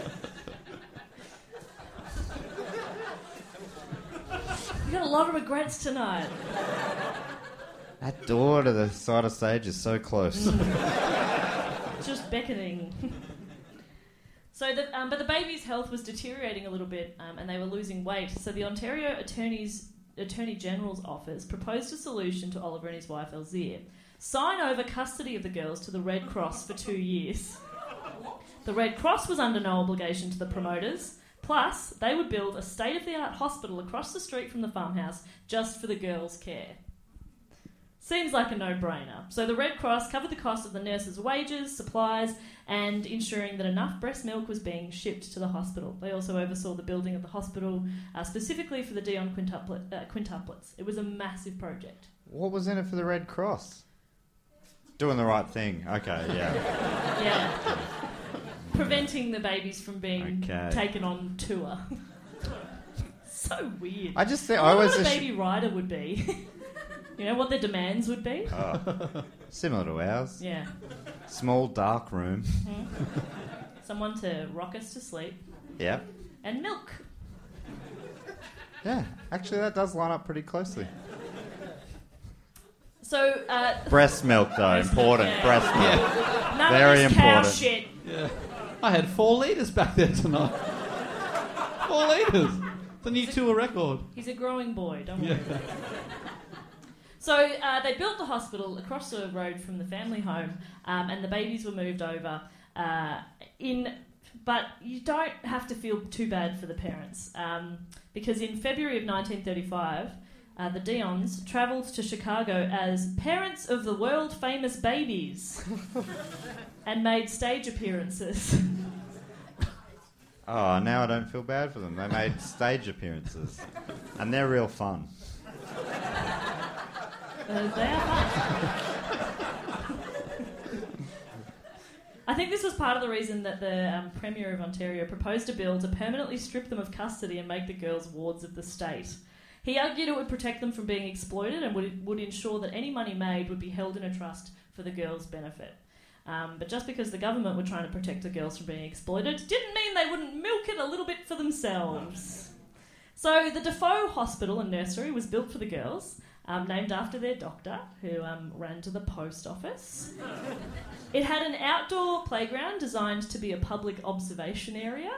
got a lot of regrets tonight. That door to the side of stage is so close. Just beckoning. But the baby's health was deteriorating a little bit, and they were losing weight. So the Ontario Attorney General's office proposed a solution to Oliver and his wife Elzire. Sign over custody of the girls to the Red Cross for 2 years. The Red Cross was under no obligation to the promoters. Plus, they would build a state-of-the-art hospital across the street from the farmhouse just for the girls' care. Seems like a no-brainer. So the Red Cross covered the cost of the nurses' wages, supplies, and ensuring that enough breast milk was being shipped to the hospital. They also oversaw the building of the hospital specifically for the Dion quintuplets. It was a massive project. What was in it for the Red Cross? Doing the right thing. Okay, yeah. Yeah. Preventing the babies from being taken on tour. So weird. I just think I wonder what a baby rider would be. You know what their demands would be? Similar to ours. Yeah. Small, dark room. Mm-hmm. Someone to rock us to sleep. Yeah. And milk. Yeah. Actually, that does line up pretty closely. So, breast milk, though. Important. Yeah. Breast milk. None Very of this important. cow shit. Yeah. I had 4 litres back there tonight. 4 litres. The new tour record. He's a growing boy, don't worry about it. So they built the hospital across the road from the family home, and the babies were moved over. But you don't have to feel too bad for the parents, because in February of 1935, the Dions travelled to Chicago as parents of the world-famous babies and made stage appearances. Oh, now I don't feel bad for them. They made stage appearances, and they're real fun. They are fun. I think this was part of the reason that the Premier of Ontario proposed a bill to permanently strip them of custody and make the girls wards of the state. He argued it would protect them from being exploited and would ensure that any money made would be held in a trust for the girls' benefit. But just because the government were trying to protect the girls from being exploited didn't mean they wouldn't milk it a little bit for themselves. So the Defoe Hospital and Nursery was built for the girls, named after their doctor, who ran to the post office. It had an outdoor playground designed to be a public observation area.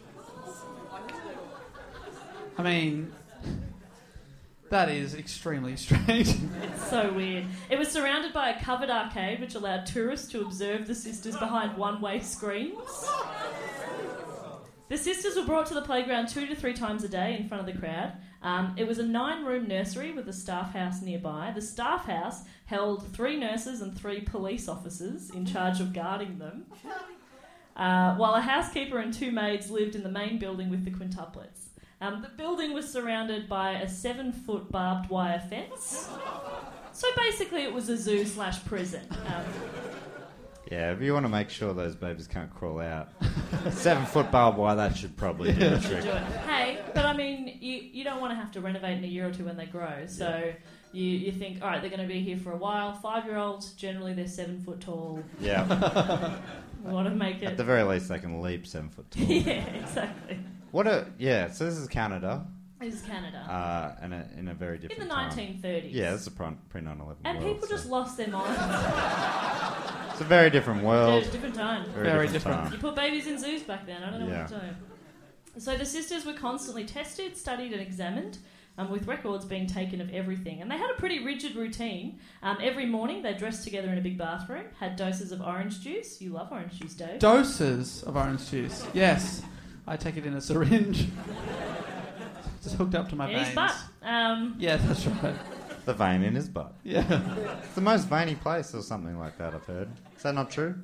I mean, that is extremely strange. It's so weird. It was surrounded by a covered arcade which allowed tourists to observe the sisters behind one-way screens. The sisters were brought to the playground 2 to 3 times a day in front of the crowd. It was a 9-room nursery with a staff house nearby. The staff house held 3 nurses and 3 police officers in charge of guarding them, while a housekeeper and 2 maids lived in the main building with the quintuplets. The building was surrounded by a 7-foot barbed wire fence. So basically it was a zoo/prison. Yeah, if you want to make sure those babies can't crawl out, 7-foot barbed wire, that should probably do the trick. Hey, but I mean, you don't want to have to renovate in a year or 2 when they grow. So you think, all right, they're going to be here for a while. 5-year-olds, generally they're 7 foot tall. Yeah. We want to make it... At the very least, they can leap 7 foot tall. Yeah, exactly. So this is Canada. This is Canada. In a very different in the time. 1930s. Yeah, this is a pre-9/11 And world, people just lost their minds. It's a very different It world. was a different time. Very different. You put babies in zoos back then. I don't know Yeah. what to tell you. So the sisters were constantly tested, studied and examined, with records being taken of everything. And they had a pretty rigid routine. Every morning they dressed together in a big bathroom, had doses of orange juice. You love orange juice, Dave. Doses of orange juice. Yes. I take it in a syringe. Just hooked up to my In veins. his butt. Yeah, that's right. The vein in his butt. Yeah. It's the most veiny place or something like that, I've heard. Is that not true?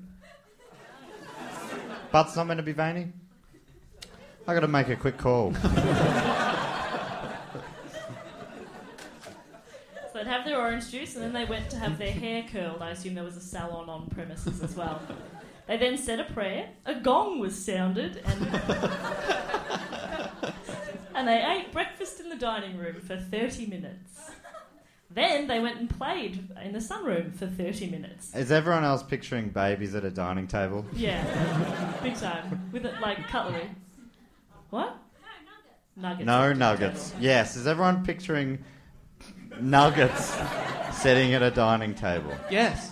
Butt's not meant to be veiny? I got to make a quick call. So they'd have their orange juice and then they went to have their hair curled. I assume there was a salon on premises as well. They then said a prayer, a gong was sounded, and they ate breakfast in the dining room for 30 minutes. Then they went and played in the sunroom for 30 minutes. Is everyone else picturing babies at a dining table? Yeah, big time. With it, like cutlery. What? Nuggets. No nuggets. Yes, is everyone picturing nuggets sitting at a dining table? Yes.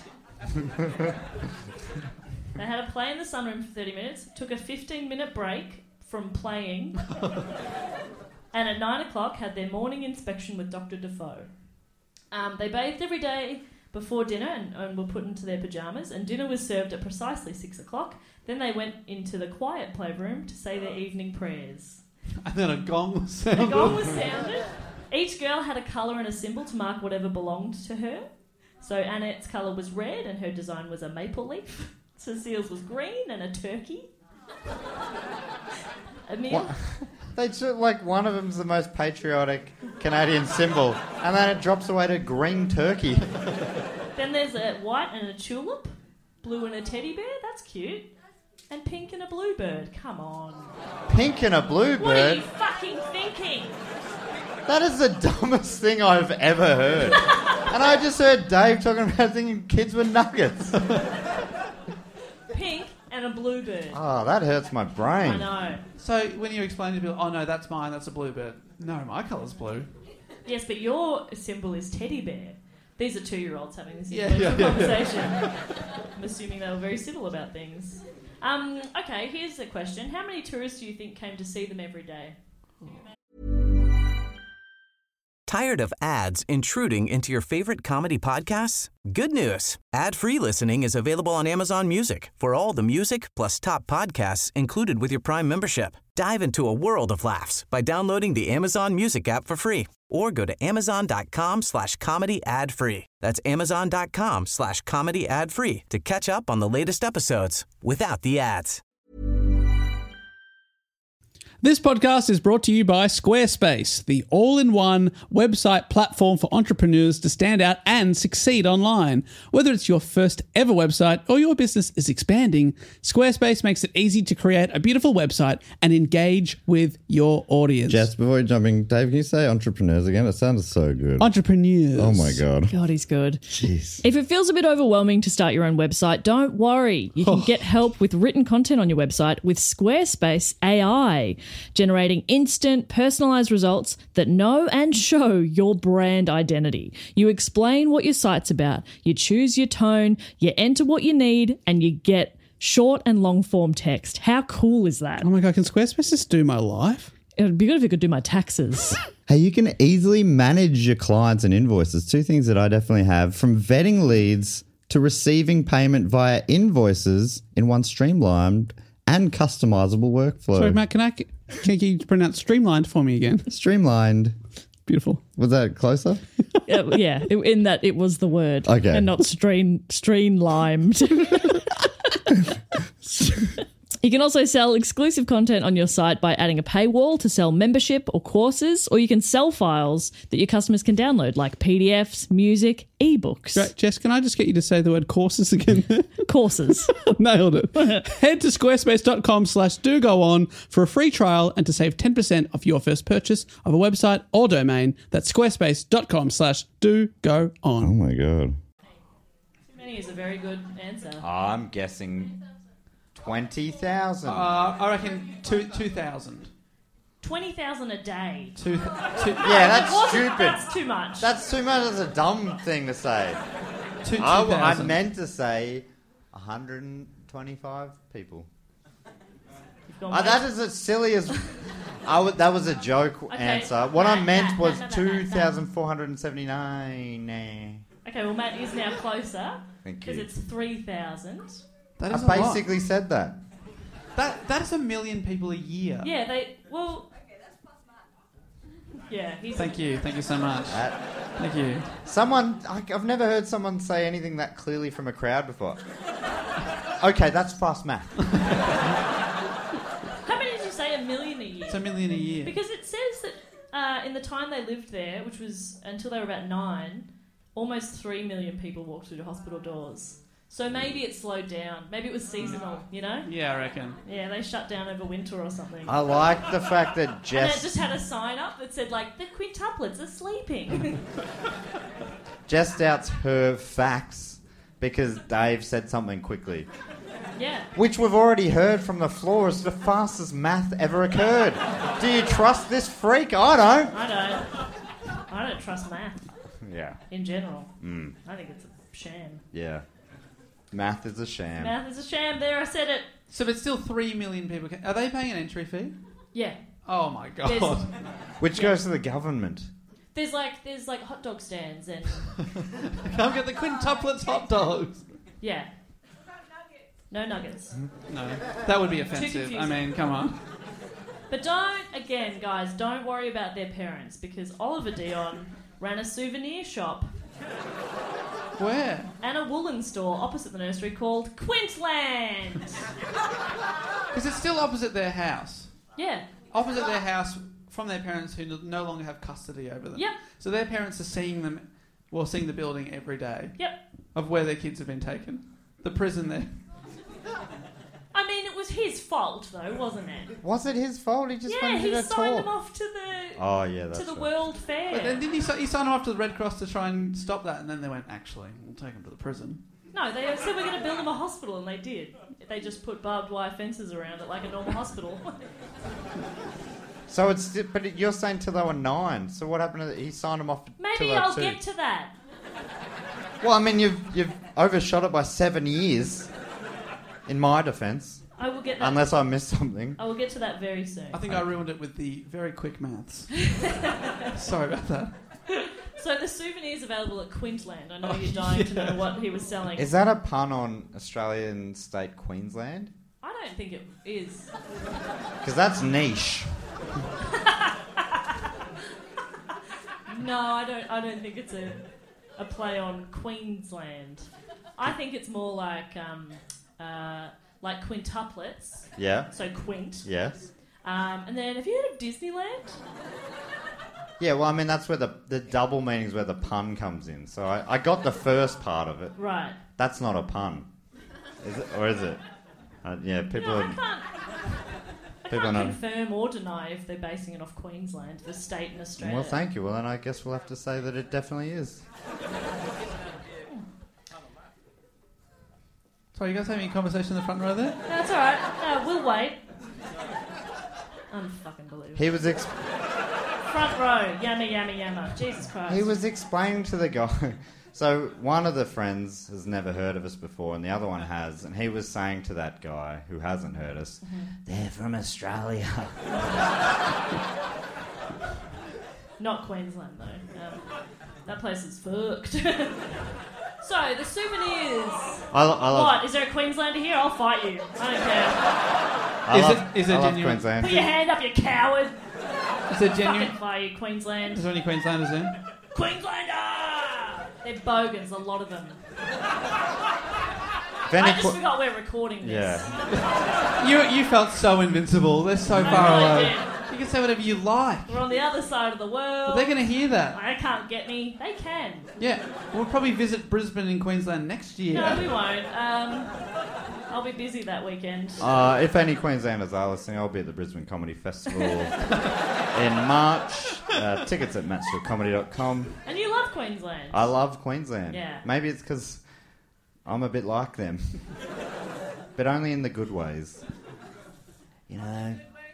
They had a play in the sunroom for 30 minutes, took a 15-minute break from playing, and at 9 o'clock had their morning inspection with Dr. Defoe. They bathed every day before dinner and were put into their pyjamas, and dinner was served at precisely 6 o'clock. Then they went into the quiet playroom to say their evening prayers. And then a gong was sounded. A gong was sounded. Each girl had a colour and a symbol to mark whatever belonged to her. So Annette's colour was red and her design was a maple leaf. Cecile's was green and a turkey. Emile? They took, like, one of them's the most patriotic Canadian symbol, and then it drops away to green turkey. Then there's a white and a tulip, blue and a teddy bear, that's cute, and pink and a bluebird. Come on. Pink and a bluebird? What are you fucking thinking? That is the dumbest thing I've ever heard. And I just heard Dave talking about thinking kids were nuggets. Pink and a bluebird. Oh, that hurts my brain. I know. So when you explain to people, oh no, that's mine, that's a bluebird. No, my colour's blue. Yes, but your symbol is teddy bear. These are 2-year-olds having this Yeah, conversation. I'm assuming they were very civil about things. Okay, here's the question. How many tourists do you think came to see them every day? Tired of ads intruding into your favorite comedy podcasts? Good news. Ad-free listening is available on Amazon Music for all the music plus top podcasts included with your Prime membership. Dive into a world of laughs by downloading the Amazon Music app for free or go to amazon.com/comedy ad-free. That's amazon.com/comedy ad-free to catch up on the latest episodes without the ads. This podcast is brought to you by Squarespace, the all-in-one website platform for entrepreneurs to stand out and succeed online. Whether it's your first ever website or your business is expanding, Squarespace makes it easy to create a beautiful website and engage with your audience. Just before jumping, Dave, can you say entrepreneurs again? It sounded so good. Entrepreneurs. Oh my God. God, he's good. Jeez. If it feels a bit overwhelming to start your own website, don't worry. You can get help with written content on your website with Squarespace AI, generating instant, personalized results that know and show your brand identity. You explain what your site's about, you choose your tone, you enter what you need, and you get short and long form text. How cool is that? Oh my God, can Squarespace just do my life? It would be good if it could do my taxes. Hey, you can easily manage your clients and invoices. 2 things that I definitely have, from vetting leads to receiving payment via invoices in one streamlined and customizable workflow. Sorry, Matt, can you pronounce streamlined for me again? Streamlined. Beautiful. Was that closer? Yeah, in that it was the word. Okay. And not streamlined. You can also sell exclusive content on your site by adding a paywall to sell membership or courses, or you can sell files that your customers can download, like PDFs, music, ebooks. Great. Jess, can I just get you to say the word courses again? Courses. Nailed it. Head to squarespace.com/do-go-on for a free trial and to save 10% off your first purchase of a website or domain. That's squarespace.com/do-go-on. Oh my God. Too many is a very good answer. I'm guessing 20,000. I reckon 2,000. 20,000 a day. Yeah, that's stupid. That's too much. That's too much. That's a dumb thing to say. 2,000. I meant to say 125 people. You've gone That is as silly as... that was a joke answer. What I meant was 2,479. Okay, well, Matt is now closer. Thank you. Because it's 3,000. That is I basically said that. That is 1 million people a year. Yeah, well... Yeah, Thank you so much. Thank you. I've never heard someone say anything that clearly from a crowd before. Okay, that's fast math. How many did you say? 1 million a year? It's 1 million a year. Because it says that in the time they lived there, which was until they were about 9, almost 3 million people walked through the hospital doors. So maybe it slowed down. Maybe it was seasonal, you know? Yeah, I reckon. Yeah, they shut down over winter or something. I like the fact that And Jess... it just had a sign up that said, like, the quintuplets are sleeping. Jess doubts her facts because Dave said something quickly. Yeah. Which we've already heard from the floor is the fastest math ever occurred. Do you trust this freak? I don't. I don't trust math. Yeah. In general. I think it's a sham. Yeah. Math is a sham. Math is a sham. There, I said it. So it's still 3 million people. Are they paying an entry fee? Yeah. Oh my god. Which goes to the government. There's like hot dog stands and... Come get the quintuplets hot dogs. Yeah. No nuggets. No, that would be Too offensive. I confusing. mean, come on. But guys, don't worry about their parents because Oliver Dion ran a souvenir shop Where? and a woolen store opposite the nursery called Quintland. Is it still opposite their house? Yeah. Opposite their house from their parents who no longer have custody over them. Yep. So their parents are seeing the building every day. Yep. Of where their kids have been taken. The prison there. I mean, it was his fault though, wasn't it? Was it his fault? He just wanted he to signed talk. them off to the That's to the right. World Fair. But then didn't he sign off to the Red Cross to try and stop that? And then they went, actually, we'll take him to the prison. No, they said we're going to build them a hospital, and they did. They just put barbed wire fences around it like a normal hospital. So but you're saying till they were 9. So what happened? He signed them off. Maybe till they were I'll 2. get to that. Well, I mean, you've overshot it by 7 years. In my defence, I will get that. unless I missed something. I will get to that very soon. I think I ruined it with the very quick maths. Sorry about that. So the souvenir's available at Quintland. I know you're dying to know what he was selling. Is that a pun on Australian state Queensland? I don't think it is. Because that's niche. No, I don't think it's a play on Queensland. I think it's more like quintuplets. Yeah. So quint. Yes. And then have you heard of Disneyland? Yeah, well, I mean, that's where the double meaning's where the pun comes in. So I got the first part of it. Right. That's not a pun. Is it? Or is it? Yeah, people No, are... I can't confirm or deny if they're basing it off Queensland, the state in Australia. Well, thank you. Well, then I guess we'll have to say that it definitely is. Sorry, you guys having a conversation in the front row there? No, that's all right. No, we'll wait. Unfucking believable. He was Front row. Yammer, yammer, yammer. Jesus Christ. he was explaining to the guy. So one of the friends has never heard of us before, and the other one has. And he was saying to that guy who hasn't heard us, "They're from Australia." Not Queensland, though. That place is fucked. So, the souvenirs. I love, What? Is there a Queenslander here? I'll fight you. I don't care. Is it I love genuine? Queensland. Put your hand up, you coward. Is it genuine? Fucking fire you, Queensland. Is there any Queenslanders in? Queenslander! They're bogans, a lot of them. If any I just forgot we're recording this. Yeah. You felt so invincible. They're so I far really away. did. You can say whatever you like. We're on the other side of the world. But they're going to hear that. They can't get me. They can. Yeah. We'll probably visit Brisbane and Queensland next year. No, we won't. I'll be busy that weekend. If any Queenslanders are listening, I'll be at the Brisbane Comedy Festival in March. Tickets at matchstillcomedy.com. And you love Queensland. I love Queensland. Yeah. Maybe it's because I'm a bit like them. But only in the good ways. You know...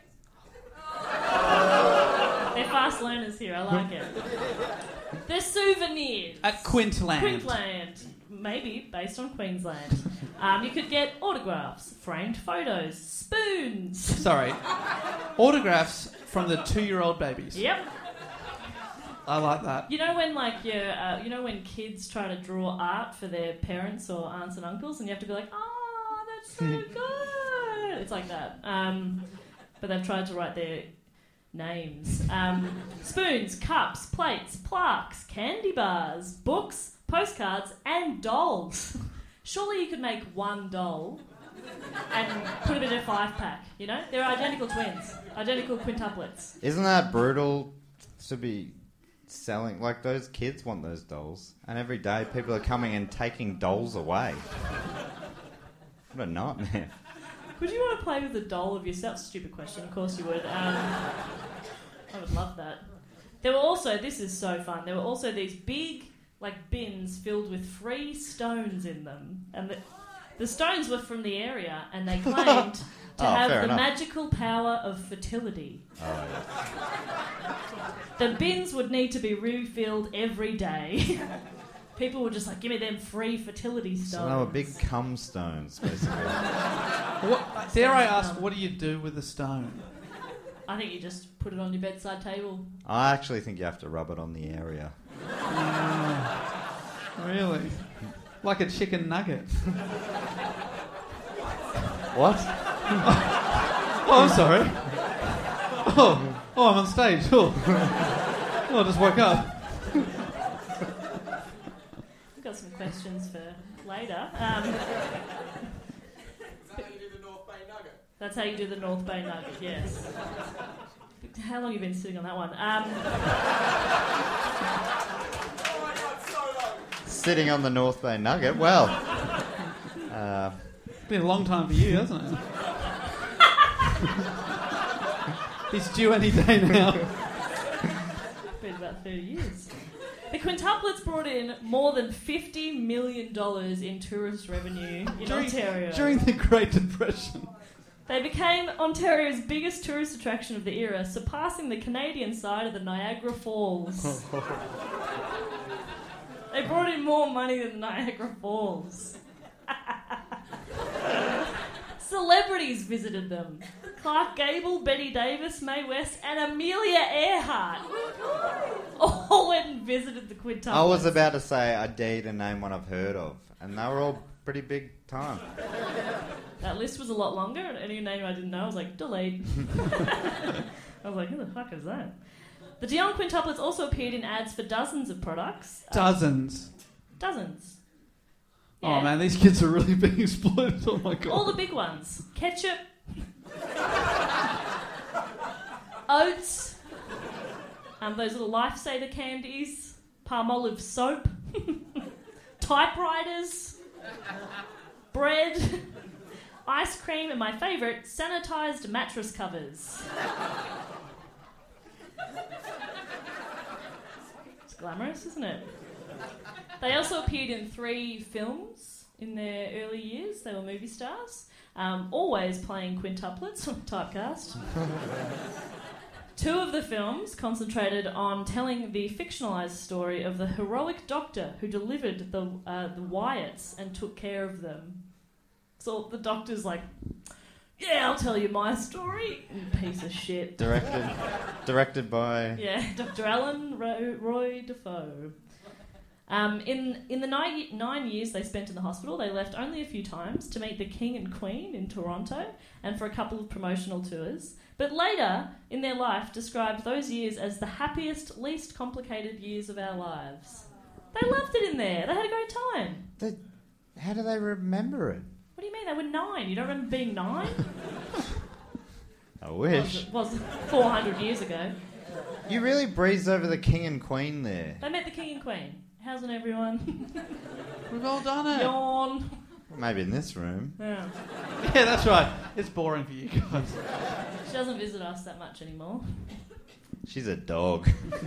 They're fast learners here. I like it. They're souvenirs. At Quintland. Quintland. maybe based on Queensland. You could get autographs, framed photos, spoons. Sorry. Autographs from the 2-year-old babies. Yep. I like that. You know when when kids try to draw art for their parents or aunts and uncles, and you have to be like, "Oh, that's so good." It's like that. But they've tried to write their names. Spoons, cups, plates, plaques, candy bars, books, postcards, and dolls. Surely you could make one doll and put it in a 5-pack. You know, they're identical twins, identical quintuplets. Isn't that brutal to be selling? Like, those kids want those dolls, and every day people are coming and taking dolls away. What a nightmare. Would you want to play with a doll of yourself? Stupid question. Of course you would. I would love that. There were also, this is so fun, there were also these big, like, bins filled with free stones in them. And the stones were from the area, and they claimed to have the magical power of fertility. Oh, yeah. The bins would need to be refilled every day. People were just like, give me them free fertility stones. So they were big cum stones, basically. Dare I ask, what do you do with a stone? I think you just put it on your bedside table. I actually think you have to rub it on the area. Really? Like a chicken nugget? What? Oh, I'm sorry. Oh, I'm on stage. Oh, I just woke up. I've got some questions for later. That's how you do the North Bay Nugget, yes. How long have you been sitting on that one? Sitting on the North Bay Nugget? Well... It's been a long time for you, hasn't it? He's due any day now. It's been about 30 years. The quintuplets brought in more than $50 million in tourist revenue in Ontario. During the Great Depression. They became Ontario's biggest tourist attraction of the era, surpassing the Canadian side of the Niagara Falls. They brought in more money than Niagara Falls. Celebrities visited them. Clark Gable, Betty Davis, Mae West, and Amelia Earhart all went and visited the quintuplets. I was about to say, I dare you to name one I've heard of, and they were all pretty big time. That list was a lot longer, and any name I didn't know, I was like, delete. I was like, who the fuck is that? The Dion quintuplets also appeared in ads for dozens of products. Dozens? Dozens. Yeah. Oh man, these kids are really being exploited. Oh my god. All the big ones. Ketchup. Oats. Those little Lifesaver candies. Palmolive soap. Typewriters. Bread. Ice cream, and my favourite, sanitised mattress covers. It's glamorous, isn't it? They also appeared in 3 films in their early years. They were movie stars, always playing quintuplets, typecast. 2 of the films concentrated on telling the fictionalised story of the heroic doctor who delivered the Wyatts and took care of them. So the doctor's like, yeah, I'll tell you my story. Piece of shit. Directed by... Yeah, Dr. Alan Roy Defoe. In the 9 years they spent in the hospital, they left only a few times to meet the King and Queen in Toronto and for a couple of promotional tours. But later in their life described those years as the happiest, least complicated years of our lives. They loved it in there. They had a great time. How do they remember it? What do you mean? They were 9. You don't remember being 9? I wish. It was 400 years ago. You really breezed over the King and Queen there. They met the King and Queen. How's it, everyone? We've all done it. Yawn. Maybe in this room. Yeah. Yeah, that's right. It's boring for you guys. She doesn't visit us that much anymore. She's a dog.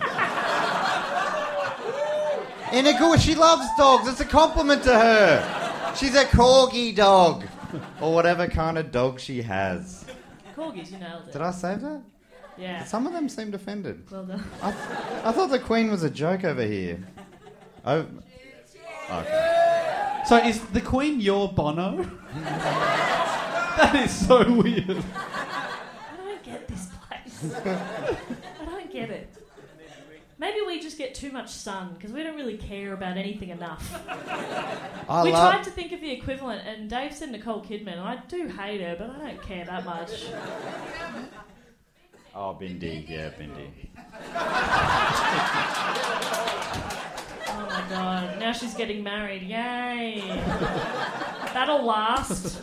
Inigo, she loves dogs. It's a compliment to her. She's a corgi dog. Or whatever kind of dog she has. Corgis, you nailed it. Did I say that? Yeah. Some of them seemed offended. Well done. I thought the Queen was a joke over here. Oh. Okay. So is the Queen your Bono? That is so weird. I don't get this place. I don't get it. Maybe we just get too much sun because we don't really care about anything enough. We tried to think of the equivalent, and Dave said Nicole Kidman, and I do hate her, but I don't care that much. Oh, Bindi. Yeah, Bindi. Oh my god, now she's getting married. Yay. That'll last.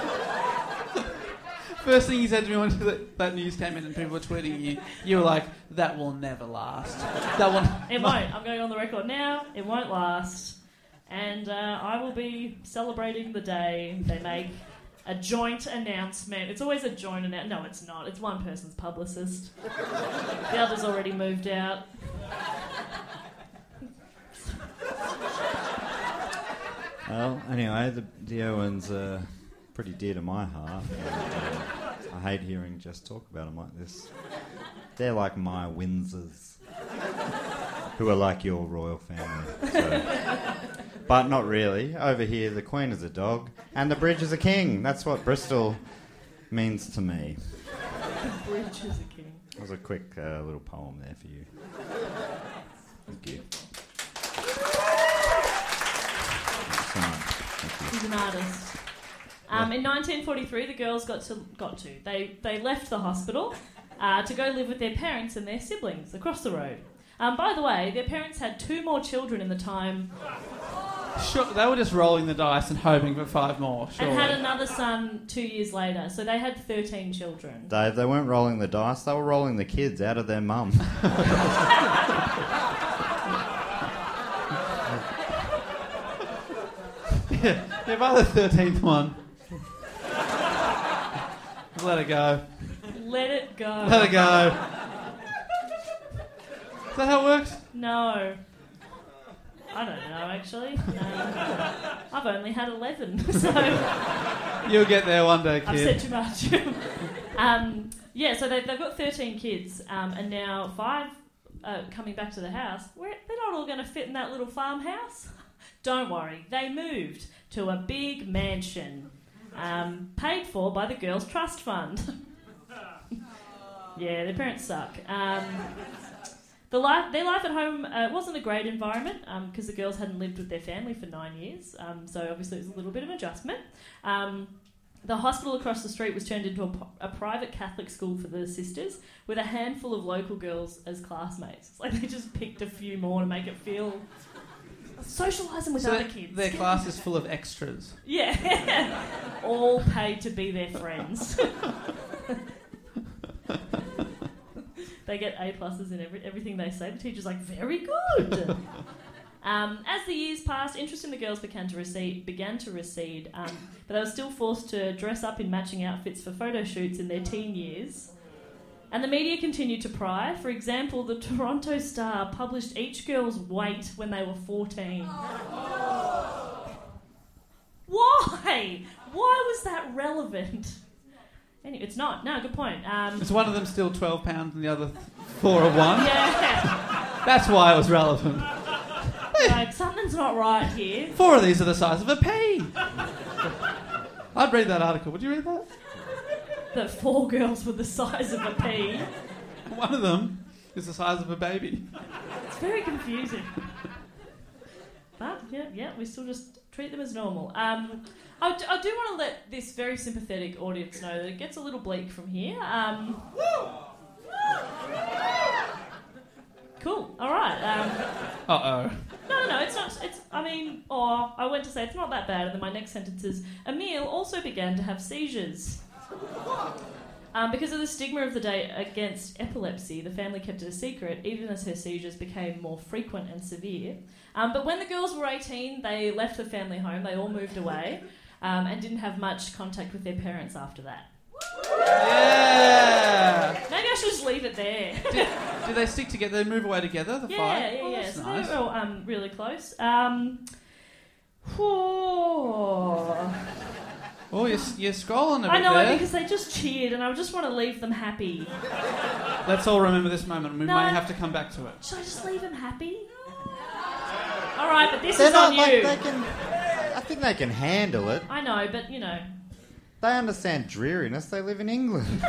First thing you said to me when that news came in and people were tweeting you were like, that will never last. That one. It won't. I'm going on the record now. It won't last. And I will be celebrating the day they make a joint announcement. It's always a joint announcement. No, it's not. It's one person's publicist. The other's already moved out. Well, anyway, the Owens are pretty dear to my heart. And, I hate hearing Jess talk about them like this. They're like my Windsors, who are like your royal family. So. But not really. Over here, the Queen is a dog, and the bridge is a king. That's what Bristol means to me. The bridge is a king. That was a quick little poem there for you. Thank you. He's an artist. In 1943, the girls They left the hospital to go live with their parents and their siblings across the road. By the way, their parents had 2 more children in the time. Sure, they were just rolling the dice and hoping for 5 more. Surely. And had another son 2 years later, so they had 13 children. Dave, they weren't rolling the dice; they were rolling the kids out of their mum. Yeah, by the 13th one. Let it go. Let it go. Let it go. Is that how it works? No. I don't know, actually. I've only had 11, so... You'll get there one day, kid. I've said too much. Yeah, so they've got 13 kids, and now 5 coming back to the house. They're not all going to fit in that little farmhouse. Don't worry, they moved to a big mansion, paid for by the girls' trust fund. Yeah, their parents suck. Their life at home wasn't a great environment because the girls hadn't lived with their family for 9 years, so obviously it was a little bit of adjustment. The hospital across the street was turned into a private Catholic school for the sisters with a handful of local girls as classmates. It's like they just picked a few more to make it feel... socialising with other kids. Their class is full of extras. Yeah. All paid to be their friends. They get A+ in everything they say. The teacher's like, very good. As the years passed, interest in the girls began to recede, but they were still forced to dress up in matching outfits for photo shoots in their teen years. And the media continued to pry. For example, the Toronto Star published each girl's weight when they were 14. Why? Why was that relevant? Anyway, it's not. No, good point. Is one of them still 12 pounds and the other 4 or 1? Yeah. That's why it was relevant. Like, something's not right here. 4 of these are the size of a pea. I'd read that article. Would you read that? That 4 girls were the size of a pea. One of them is the size of a baby. It's very confusing. But, yeah, we still just treat them as normal. I do want to let this very sympathetic audience know that it gets a little bleak from here. Cool, all right. Uh-oh. No, it's not. I went to say it's not that bad, and then my next sentence is, Emile also began to have seizures. Because of the stigma of the day against epilepsy, the family kept it a secret, even as her seizures became more frequent and severe. But when the girls were 18, they left the family home. They all moved away and didn't have much contact with their parents after that. Yeah! Maybe I should just leave it there. Did they stick together? They move away together, the 5? Yeah. That's So nice. they were all really close. Oh, you're scrolling a bit I know, there. because they just cheered and I just want to leave them happy. Let's all remember this moment. We No. may have to come back to it. Should I just leave them happy? All right, but this is on you. I think they can handle it. I know, but, you know. They understand dreariness. They live in England.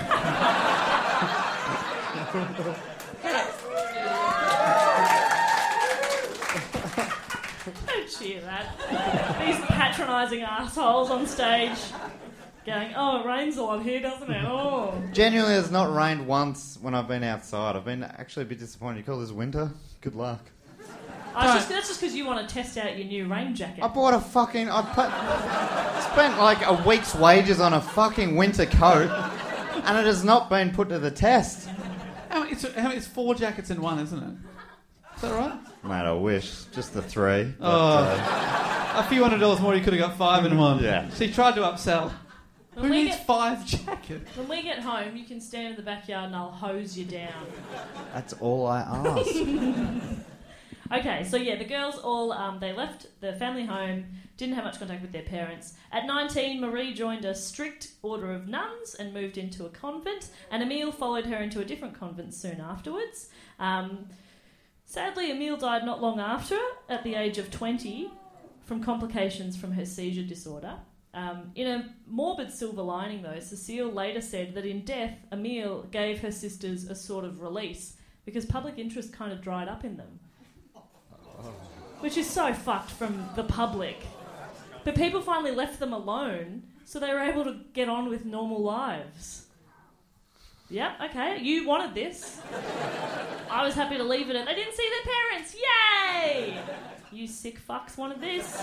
Don't cheer that. These patronising assholes on stage going, oh, it rains a lot here, doesn't it? Oh. Genuinely, it's not rained once when I've been outside. I've been actually a bit disappointed. You call this winter? Good luck. That's just because you want to test out your new rain jacket. I bought a fucking... spent like a week's wages on a fucking winter coat and it has not been put to the test. It's 4 jackets in one, isn't it? Is that right? Mate, I wish. Just the 3. But, a few $100 more, you could have got 5 in one. Yeah. She tried to upsell. Who needs 5 jackets? When we get home, you can stand in the backyard and I'll hose you down. That's all I ask. Okay, so yeah, the girls all, they left the family home, didn't have much contact with their parents. At 19, Marie joined a strict order of nuns and moved into a convent, and Emile followed her into a different convent soon afterwards. Sadly, Emile died not long after, at the age of 20, from complications from her seizure disorder. In a morbid silver lining, though, Cecile later said that in death, Emile gave her sisters a sort of release because public interest kind of dried up in them. Which is so fucked from the public. But people finally left them alone, so they were able to get on with normal lives. Yep, okay, you wanted this. I was happy to leave it and they didn't see their parents. Yay! You sick fucks wanted this.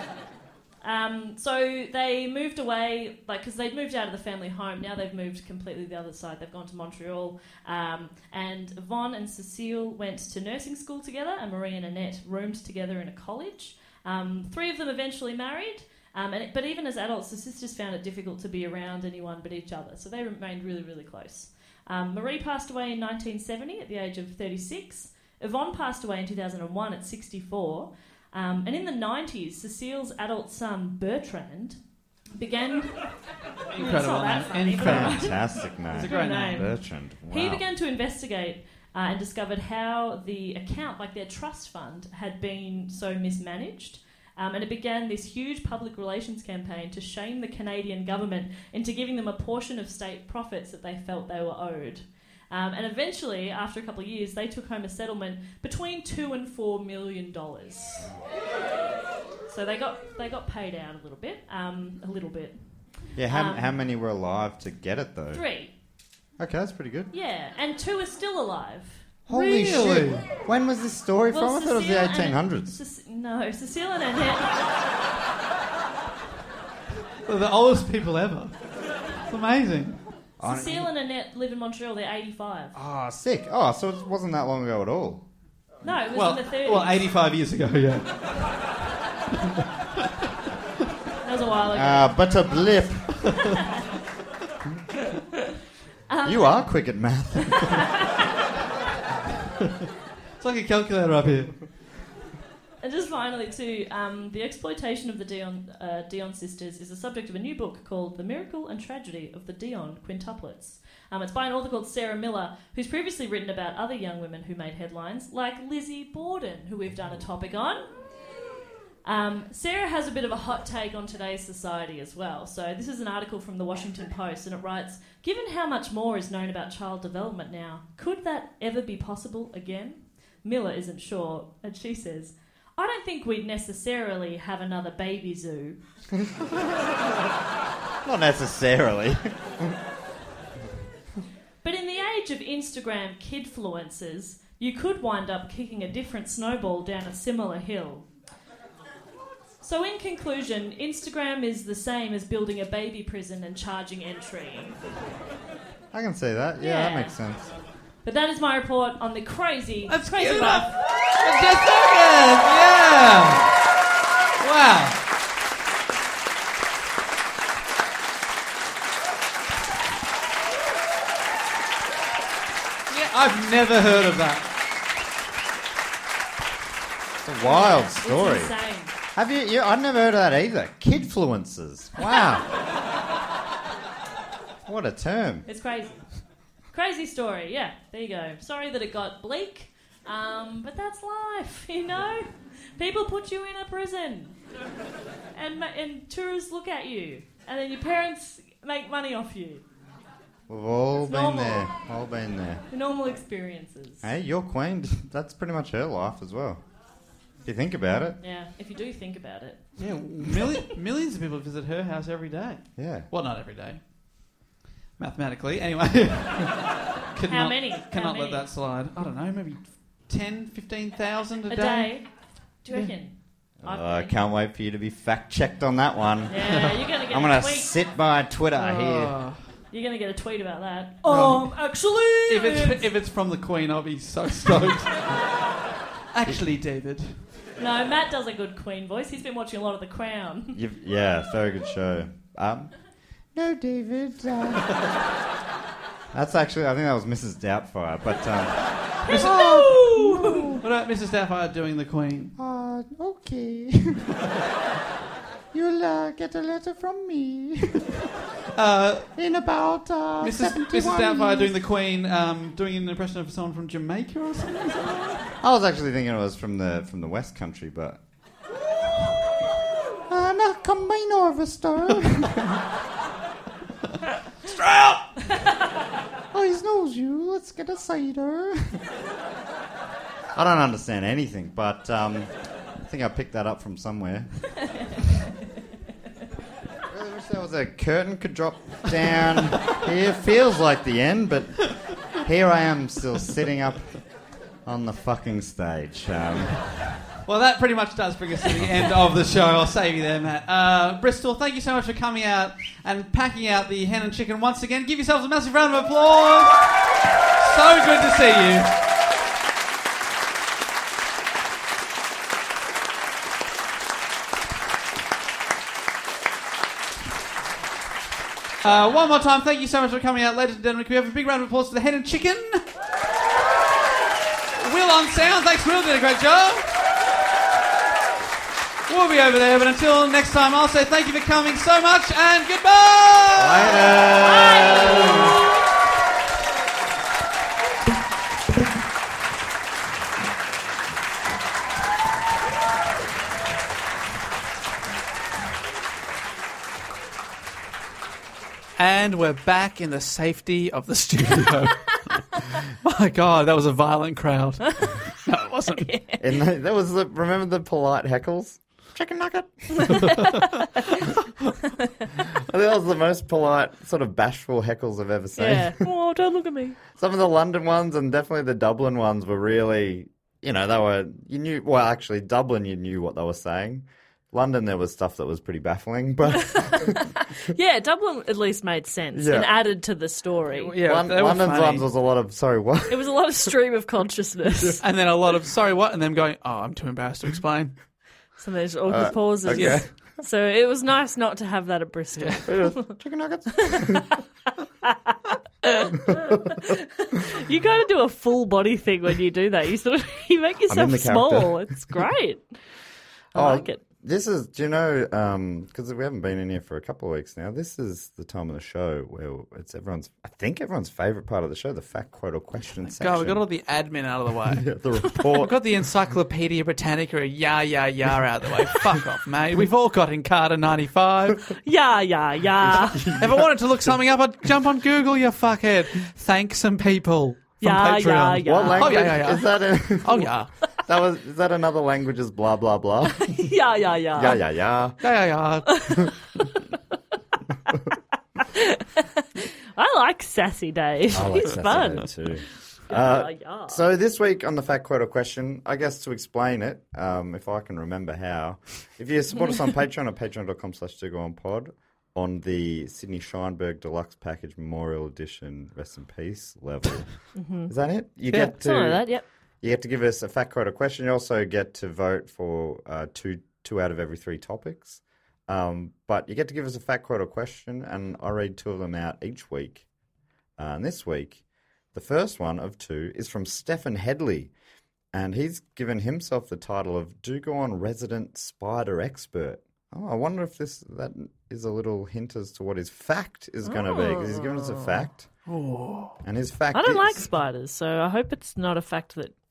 So they moved away, because they'd moved out of the family home. Now they've moved completely the other side. They've gone to Montreal. And Yvonne and Cecile went to nursing school together, and Marie and Annette roomed together in a college. 3 of them eventually married. But even as adults, the sisters found it difficult to be around anyone but each other. So they remained really, really close. Marie passed away in 1970 at the age of 36. Yvonne passed away in 2001 at 64. And in the 90s, Cecile's adult son, Bertrand, began... Incredible name. Fantastic name. It's a great name. Bertrand. Wow. He began to investigate and discovered how the account, like their trust fund, had been so mismanaged. And it began this huge public relations campaign to shame the Canadian government into giving them a portion of state profits that they felt they were owed. And eventually, after a couple of years, they took home a settlement between $2 and $4 million. So they got paid out a little bit. Yeah, how many were alive to get it, though? 3. Okay, that's pretty good. Yeah, and 2 are still alive. Holy shit. When was this story from? I thought it was the 1800s. Cecile and Annette... They're the oldest people ever. It's amazing. Cecile and Annette live in Montreal. They're 85. Oh, sick. Oh, so it wasn't that long ago at all. No, it was in the 30s. Well, 85 years ago, yeah. That was a while ago. But a blip. You are quick at math. It's like a calculator up here. And just finally, too, the exploitation of the Dion sisters is the subject of a new book called The Miracle and Tragedy of the Dion Quintuplets. It's by an author called Sarah Miller, who's previously written about other young women who made headlines, like Lizzie Borden, who we've done a topic on. Sarah has a bit of a hot take on today's society as well. So this is an article from the Washington Post, and it writes, "Given how much more is known about child development now, could that ever be possible again?" Miller isn't sure, and she says, "I don't think we'd necessarily have another baby zoo." Not necessarily. But in the age of Instagram kidfluencers, you could wind up kicking a different snowball down a similar hill. So in conclusion, Instagram is the same as building a baby prison and charging entry. I can see that. Yeah, that makes sense. But that is my report on the crazy life. Just so good! Yeah! Wow. Yeah, I've never heard of that. It's a wild story. It's insane. Have you? I've never heard of that either. Kidfluencers. Wow. What a term. It's crazy. Crazy story, yeah. There you go. Sorry that it got bleak, but that's life, you know? People put you in a prison, and tourists look at you, and then your parents make money off you. We've all It's been normal. there. All been there. The normal experiences. Hey, your queen, that's pretty much her life as well. If you think about it. Yeah, if you do think about it. Yeah, millions of people visit her house every day. Yeah. Well, not every day. Mathematically, anyway. How many? Cannot let that slide. I don't know, maybe 10, 15,000 a A day. day? Do you reckon? I can't wait for you to be fact-checked on that one. Yeah, you're going to get I'm a going to tweet. sit by Twitter Oh. here. You're going to get a tweet about that. Actually... If it's from the Queen, I'll be so stoked. Actually, David... No, Matt does a good Queen voice. He's been watching a lot of The Crown. Yeah, very good show. No, David. That's actually, I think that was Mrs. Doubtfire, but... What about Mrs. Doubtfire doing the Queen? Okay. You'll get a letter from me. In about Mrs. Doubtfire doing the Queen, doing an impression of someone from Jamaica or something? I was actually thinking it was from the West Country, but... Now come my Norvestar. Strap! Eyes knows you. Let's get a cider. I don't understand anything, but I think I picked that up from somewhere. Really wish there was a curtain could drop down here. Feels like the end, but here I am still sitting up on the fucking stage. Well, that pretty much does bring us to the end of the show. I'll save you there, Matt. Bristol, thank you so much for coming out and packing out the hen and chicken once again. Give yourselves a massive round of applause. So good to see you. One more time, thank you so much for coming out, ladies and gentlemen. Can we have a big round of applause to the hen and chicken? Will on sound. Thanks, Will. Did a great job. We'll be over there, but until next time, I'll say thank you for coming so much and goodbye. Later. And we're back in the safety of the studio. My God, that was a violent crowd. No, it wasn't. And that was remember the polite heckles? Chicken nugget. I think that was the most polite, sort of bashful heckles I've ever seen. Yeah. Oh, don't look at me. Some of the London ones and definitely the Dublin ones were really, they were, actually Dublin, you knew what they were saying. London, there was stuff that was pretty baffling, but... Yeah, Dublin at least made sense and added to the story. Yeah, London's ones was a lot of, sorry, what? It was a lot of stream of consciousness. And then a lot of, sorry, what? And them going, oh, I'm too embarrassed to explain. Some of those awkward pauses. Okay. So it was nice not to have that at Bristol. Chicken nuggets? You got to do a full body thing when you do that. You make yourself the small. character. It's great. I like it. This is, do you know, because we haven't been in here for a couple of weeks now, this is the time of the show where it's everyone's favourite part of the show, the fact, quote, or question section. God, we got all the admin out of the way. Yeah, the report. We've got the Encyclopedia Britannica, out of the way. Fuck off, mate. We've all got Encarta 95. Yeah. If I wanted to look something up, I'd jump on Google, you fuckhead. Thank some people from Patreon. Yeah. What language? Oh, yeah. Is that Oh, yeah. is that another language is blah, blah, blah? Yeah. Yeah. Yeah. I like Sassy Dave. I like He's Saturday fun. too. Yeah. So this week on the fact, quote, or question, I guess to explain it, if I can remember how, if you support us on Patreon at patreon.com/dogoonpod on the Sydney Scheinberg Deluxe Package Memorial Edition Rest in Peace level. Is that it? You get to Something like that, yep. You get to give us a fact, quote, or question. You also get to vote for two out of every 3 topics. But you get to give us a fact, quote, or question, and I read 2 of them out each week. And this week, the first one of 2 is from Stephen Headley, and he's given himself the title of Do Go On Resident Spider Expert. Oh, I wonder if that is a little hint as to what his fact is going to be, because he's given us a fact. And his fact I don't is... like spiders, so I hope it's not a fact that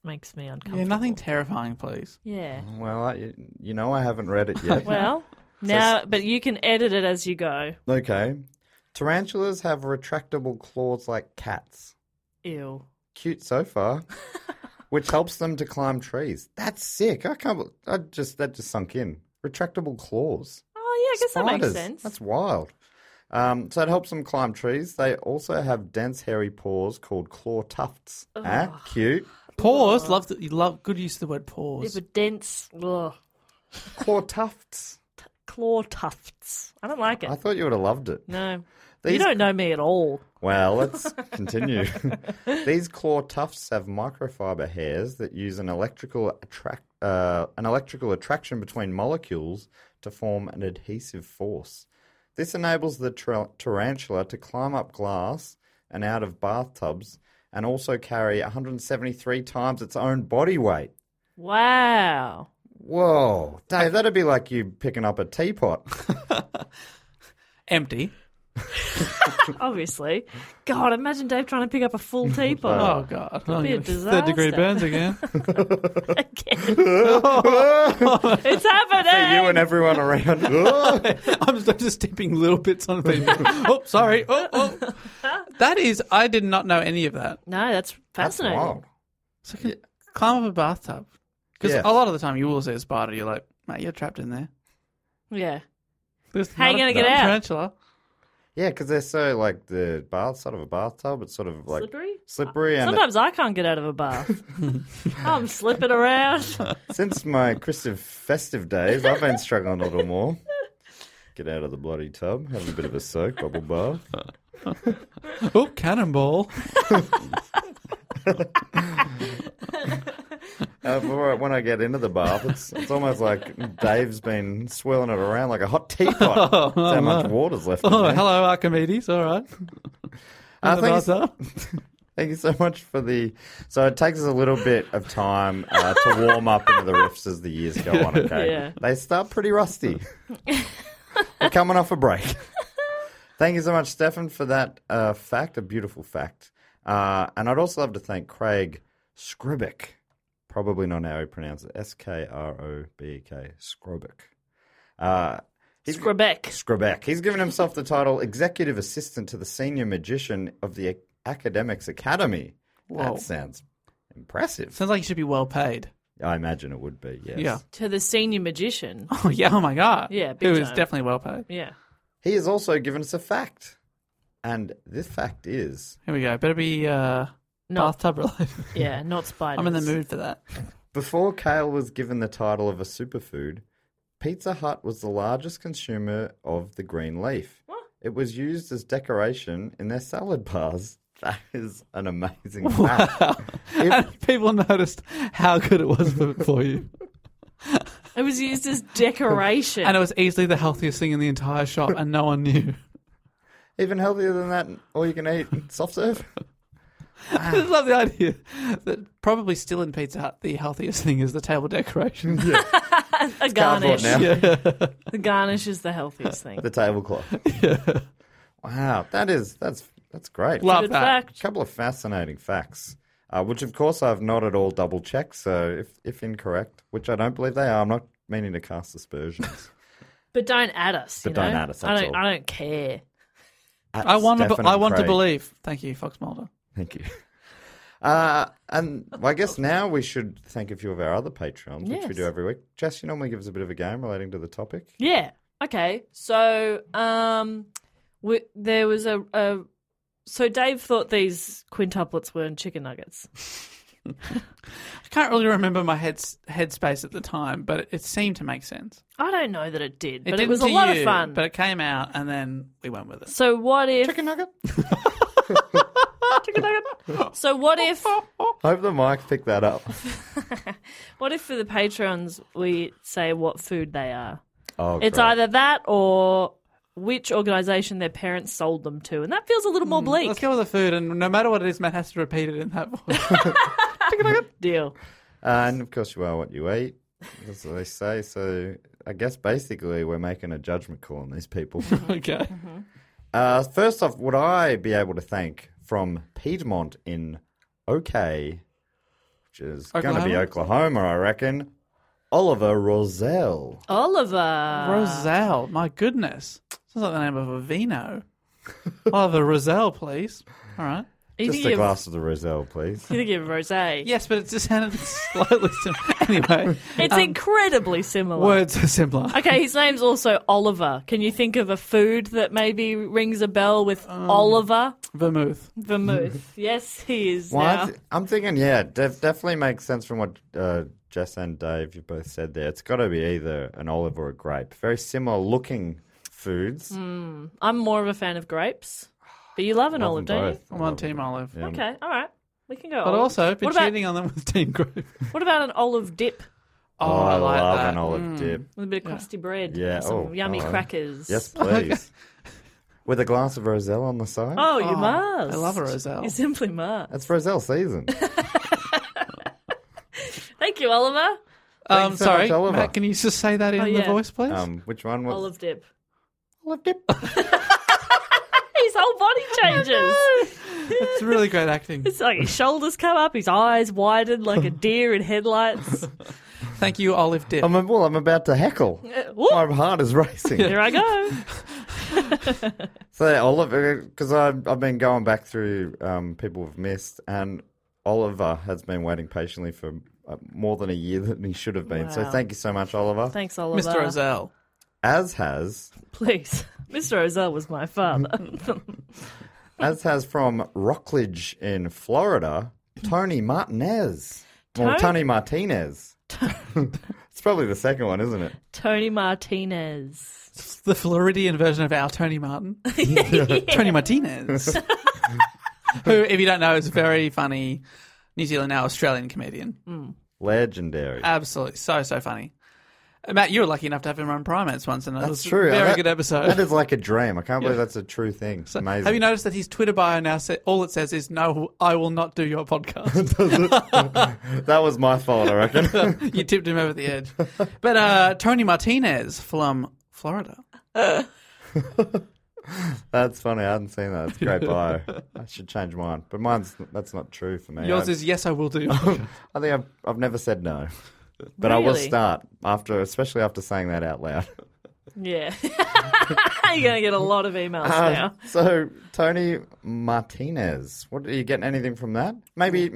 makes me uncomfortable. Yeah, nothing terrifying, please. Yeah. Well, I haven't read it yet. Well, now, but you can edit it as you go. Okay. Tarantulas have retractable claws like cats. Ew. Cute so far. Which helps them to climb trees. That's sick. That just sunk in. Retractable claws. Oh, yeah, I guess that makes Spiders. sense. That's wild. So it helps them climb trees. They also have dense, hairy paws called claw tufts. Cute. Paws. You love good use of the word paws. Yeah, but dense. Ugh. Claw tufts. Claw tufts. I don't like it. I thought you would have loved it. No. You don't know me at all. Well, let's continue. These claw tufts have microfiber hairs that use an electrical attraction between molecules to form an adhesive force. This enables the tarantula to climb up glass and out of bathtubs and also carry 173 times its own body weight. Wow. Whoa. Dave, that'd be like you picking up a teapot. Empty. Obviously. God, imagine Dave trying to pick up a full teapot. Oh, God. It'd be a Third degree disaster. burns again. It's happening! For you and everyone around. I'm just tipping little bits on people. Oh, sorry. Oh. That is, I did not know any of that. No, that's fascinating. That's wild. So you can climb up a bathtub. Because Yes. a lot of the time you will see a spider, you're like, mate, you're trapped in there. Yeah. There's How you not a- gonna get not a out? Tarantula. Yeah, because they're so, like, the side of a bathtub, it's sort of, like... Slippery? And Sometimes I can't get out of a bath. I'm slipping around. since my festive days, I've been struggling a little more. Get out of the bloody tub, have a bit of a soak, bubble bath. Oh, cannonball. When I get into the bath, it's almost like Dave's been swirling it around like a hot teapot. That's how much water's left in Oh, there. hello, Archimedes. All right. Thank you so much for the... So it takes us a little bit of time to warm up into the riffs as the years go on, okay? Yeah. They start pretty rusty. We're coming off a break. Thank you so much, Stefan, for that fact, a beautiful fact. And I'd also love to thank Craig Skrobek. Probably not how he pronounced it. Skrobek. Skrobek. Skrobek. He's given himself the title Executive Assistant to the Senior Magician of the Academics Academy. Whoa. That sounds impressive. Sounds like you should be well paid. I imagine it would be, yes. Yeah. To the senior magician. Oh, yeah. Oh, my God. Yeah, big Who is time. definitely well paid. Yeah. He has also given us a fact. And this fact is... Here we go. Better be bathtub related. Yeah, not spiders. I'm in the mood for that. Before kale was given the title of a superfood, Pizza Hut was the largest consumer of the green leaf. What? It was used as decoration in their salad bars. That is an amazing fact. Wow. And people noticed how good it was for you. It was used as decoration. And it was easily the healthiest thing in the entire shop, and no one knew. Even healthier than that, all you can eat soft serve. I just love the idea that probably still in Pizza Hut, the healthiest thing is the table decoration. Yeah. A garnish. Now. Yeah. The garnish is the healthiest thing. The tablecloth. Yeah. Wow, that's great. Love Good that. fact. A couple of fascinating facts, which of course I've not at all double checked. So if incorrect, which I don't believe they are, I'm not meaning to cast aspersions. But don't add us. But you don't know? add us, that's all. I don't care. I want to Craig. believe. Thank you, Fox Mulder. Thank you. And I guess now we should thank a few of our other Patreons, which we Yes. do every week. Jess, you normally give us a bit of a game relating to the topic. Yeah. Okay. So, there was so Dave thought these quintuplets were chicken nuggets. I can't really remember my headspace at the time, but it seemed to make sense. I don't know that it did, but it didn't was a to lot of you, fun. But it came out, and then we went with it. So what if Chicken nugget? chicken nugget? So what if Hope the mic picked that up. what if for the patrons we say what food they are? Oh, It's great. either that or which organisation their parents sold them to, and that feels a little more bleak. Let's go with the food, and no matter what it is, Matt has to repeat it in that voice. Chicken nugget. Deal. And of course, you are what you eat. That's what they say. So I guess basically we're making a judgment call on these people. Okay. First off, would I be able to thank from Piedmont in OK, which is going to be Oklahoma? Oklahoma, I reckon. Oliver Roselle. Oliver. Roselle. My goodness. Sounds like the name of a vino. Oliver Roselle, please. All right. Just a glass of the Roselle, please. You think of rosé? Yes, but it just sounded slightly similar. Anyway. It's incredibly similar. Words are similar. Okay, his name's also Oliver. Can you think of a food that maybe rings a bell with Oliver? Vermouth. Vermouth. Yes, he is Well, now. I'm thinking, yeah, definitely makes sense from what Jess and Dave, you both said there. It's got to be either an olive or a grape. Very similar looking foods. I'm more of a fan of grapes. But you love an Love olive, them don't you? both. I'm on Team Olive. Yeah. Okay, all right. We can go But olive. also, been what about, cheating on them with Team Grape. what about an olive dip Oh, I I like love that. an olive dip. with a bit of crusty bread? Yeah, and some yummy oh. crackers. Yes, please. With a glass of Roselle on the side. Oh, you must. I love a Roselle. You simply must. It's Roselle season. Thank you, Oliver. Thanks so Sorry, much, Oliver. Matt, can you just say that in the yeah. voice, please? Which one was Olive dip. olive dip? His whole body changes. It's really great acting. It's like his shoulders come up, his eyes widen like a deer in headlights. Thank you, Olive Dip. I'm about to heckle. Whoop. My heart is racing. Here I go. So Oliver, because I've been going back through people we've missed, and Oliver has been waiting patiently for more than a year than he should have been. So Wow. thank you so much, Oliver. Thanks, Oliver. Mr. Roselle. As has Mr. Ozell was my father. from Rockledge in Florida, Tony Martinez. Well, Tony Martinez. It's probably the second one, isn't it? Tony Martinez. It's the Floridian version of our Tony Martin. Tony Martinez. Who, if you don't know, is a very funny New Zealand, now Australian comedian. Legendary. Absolutely. So funny. Matt, you were lucky enough to have him on Primates once, and it That's was true. a very That- good episode. That is like a dream. I can't believe that's a true thing. It's amazing. Have you noticed that his Twitter bio now all it says is, "No, I will not do your podcast." That was my fault, I reckon. You tipped him over the edge. But Tony Martinez from Florida. That's funny. I hadn't seen that. It's a great bio. I should change mine. But that's not true for me. Yours is, "Yes, I will do your podcast." I think I've never said no. But I will Really? start, especially after saying that out loud. Yeah. You're going to get a lot of emails now. So, Tony Martinez, what are you getting anything from that? Maybe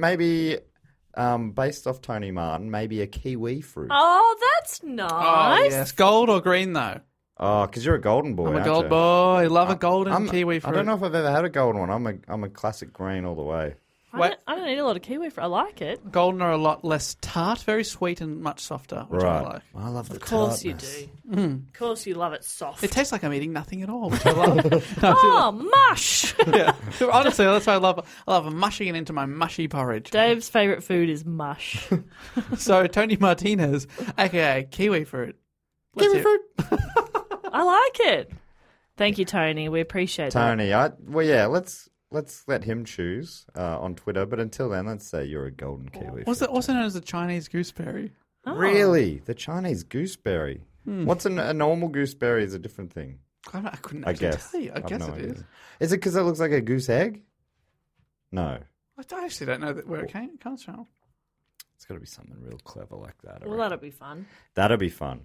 based off Tony Martin, maybe a kiwi fruit. Oh, that's nice. Oh, yes. Gold or green, though? Oh, because you're a golden boy, I'm a aren't gold you? boy. Love a golden kiwi fruit. I don't know if I've ever had a golden one. I'm a classic green all the way. I don't eat a lot of kiwi fruit. I like it. Golden are a lot less tart, very sweet and much softer, which I like. I love the Of course tartness. you do. Of course you love it soft. It tastes like I'm eating nothing at all, which I love. Oh, mush! Yeah. Honestly, that's why I love mushing it into my mushy porridge. Dave's favourite food is mush. Oh, So Tony Martinez, aka kiwi fruit. Kiwi fruit. I like it. Thank you, Tony. We appreciate that. Tony, let's let him choose on Twitter. But until then, let's say you're a golden kiwi. What's fruit. it also known as the Chinese gooseberry? Oh. Really? The Chinese gooseberry. What's a normal gooseberry is a different thing. I couldn't I actually guess. tell you. I I've guess no it idea. is. Is it because it looks like a goose egg? No. I actually don't know where it comes from. It's got to be something real clever like that. Well, that'll be fun. That'll be fun.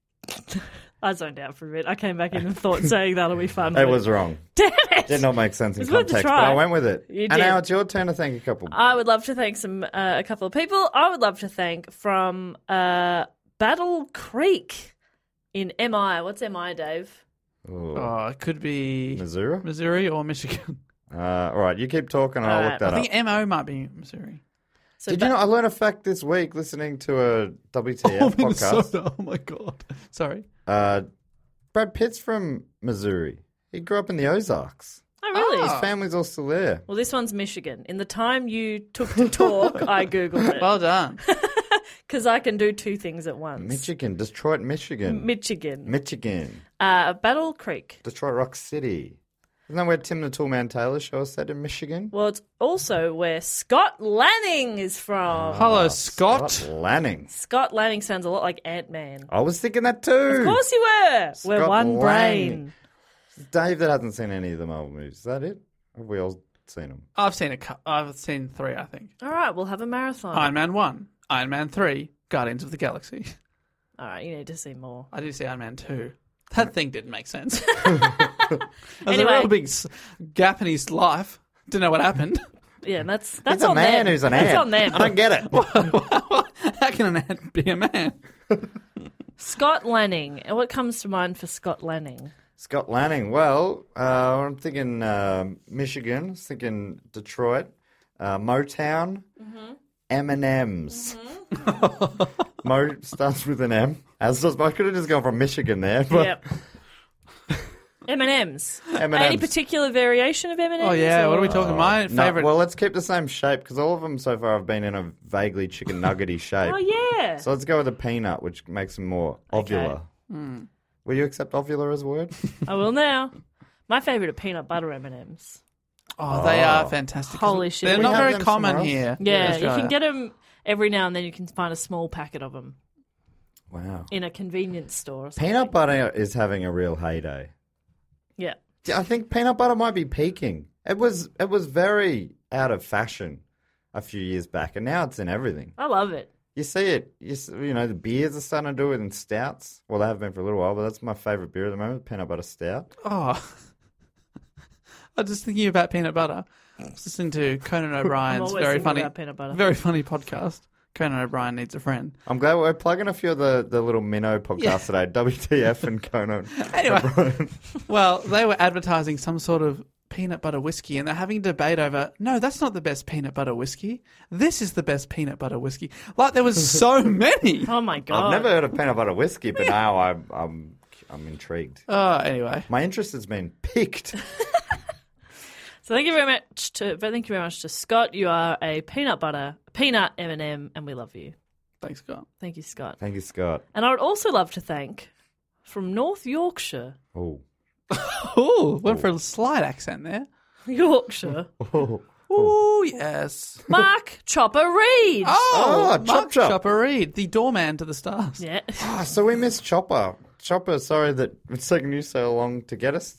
I zoned out for a bit. I came back in and thought saying that'll be fun. It but- was wrong. Damn it! Did not make sense in It's worth a context, but try. I went with it. You And did. now it's your turn to thank a couple. I would love to thank a couple of people. I would love to thank from Battle Creek in MI. What's MI, Dave? Ooh. Oh, it could be Missouri or Michigan. All right, you keep talking and I'll look that I up. think MO might be Missouri. So Did you know, I learned a fact this week listening to a WTF podcast. Minnesota. Oh, my God. Sorry. Brad Pitt's from Missouri. He grew up in the Ozarks. Oh, really? His family's all still there. Well, this one's Michigan. In the time you took to talk, I Googled it. Well done. Because I can do two things at once. Michigan, Detroit, Michigan. Michigan. Michigan. Battle Creek. Detroit Rock City. Isn't that where Tim the Toolman Taylor show is set in Michigan? Well, it's also where Scott Lanning is from. Hello, Scott. Scott Lanning. Scott Lanning sounds a lot like Ant-Man. I was thinking that too. Of course you were. We're Scott one Lanning. brain. Dave that hasn't seen any of the Marvel movies. Is that it? Have we all seen them. I've seen 3, I think. All right, we'll have a marathon. Iron Man 1, Iron Man 3, Guardians of the Galaxy. All right, you need to see more. I did see Iron Man 2. That thing didn't make sense. There's a real big gap in his life. Didn't know what happened. Yeah, that's He's a on man them. who's an That's ant. on them. I don't get it. How can an ant be a man? Scott Lanning. What comes to mind for Scott Lanning? Scott Lanning. Well, I'm thinking Michigan. I was thinking Detroit, Motown, M&M's. Mo starts with an M. As does, I could have just gone from Michigan there. But Yep. M&M's. M&M's. Any particular variation of M&M's? Oh, yeah. What are we or- talking? My No, favourite. well, let's keep the same shape because all of them so far have been in a vaguely chicken nuggety shape. Oh, yeah. So let's go with a peanut, which makes them more ovular. Will you accept ovular as a word? I will now. My favourite are peanut butter M&M's. Oh, they are fantastic. Holy shit. They're We not have very them common somewhere else? here. in Yeah, you Australia. can get them every now and then. You can find a small packet of them Wow. in a convenience store. Or something. Peanut butter is having a real heyday. Yeah. I think peanut butter might be peaking. It was very out of fashion a few years back, and now it's in everything. I love it. You see it. You know, the beers are starting to do it in stouts. Well, they have been for a little while, but that's my favourite beer at the moment, peanut butter stout. Oh. I was just thinking about peanut butter. I was listening to Conan O'Brien's always very thinking funny, about peanut butter. very funny podcast. Conan O'Brien Needs a Friend. I'm glad we're plugging a few of the little minnow podcasts today. WTF and Conan. Anyway, well, they were advertising some sort of peanut butter whiskey, and they're having a debate over, no, that's not the best peanut butter whiskey. This is the best peanut butter whiskey. Like, there was so many. Oh, my God. I've never heard of peanut butter whiskey, but now I'm intrigued. Anyway. My interest has been piqued. So thank you very much to Scott. You are a peanut M&M, and we love you. Thanks, Scott. Thank you, Scott. Thank you, Scott. And I would also love to thank, from North Yorkshire, Oh. Oh, went for a slight accent there. Yorkshire, Oh, yes. Mark Chopper Reed. Oh, Mark Chop. Chopper Reed, the doorman to the stars. Yeah. Ah, so we missed Chopper. Chopper, sorry that it's taken you so long to get us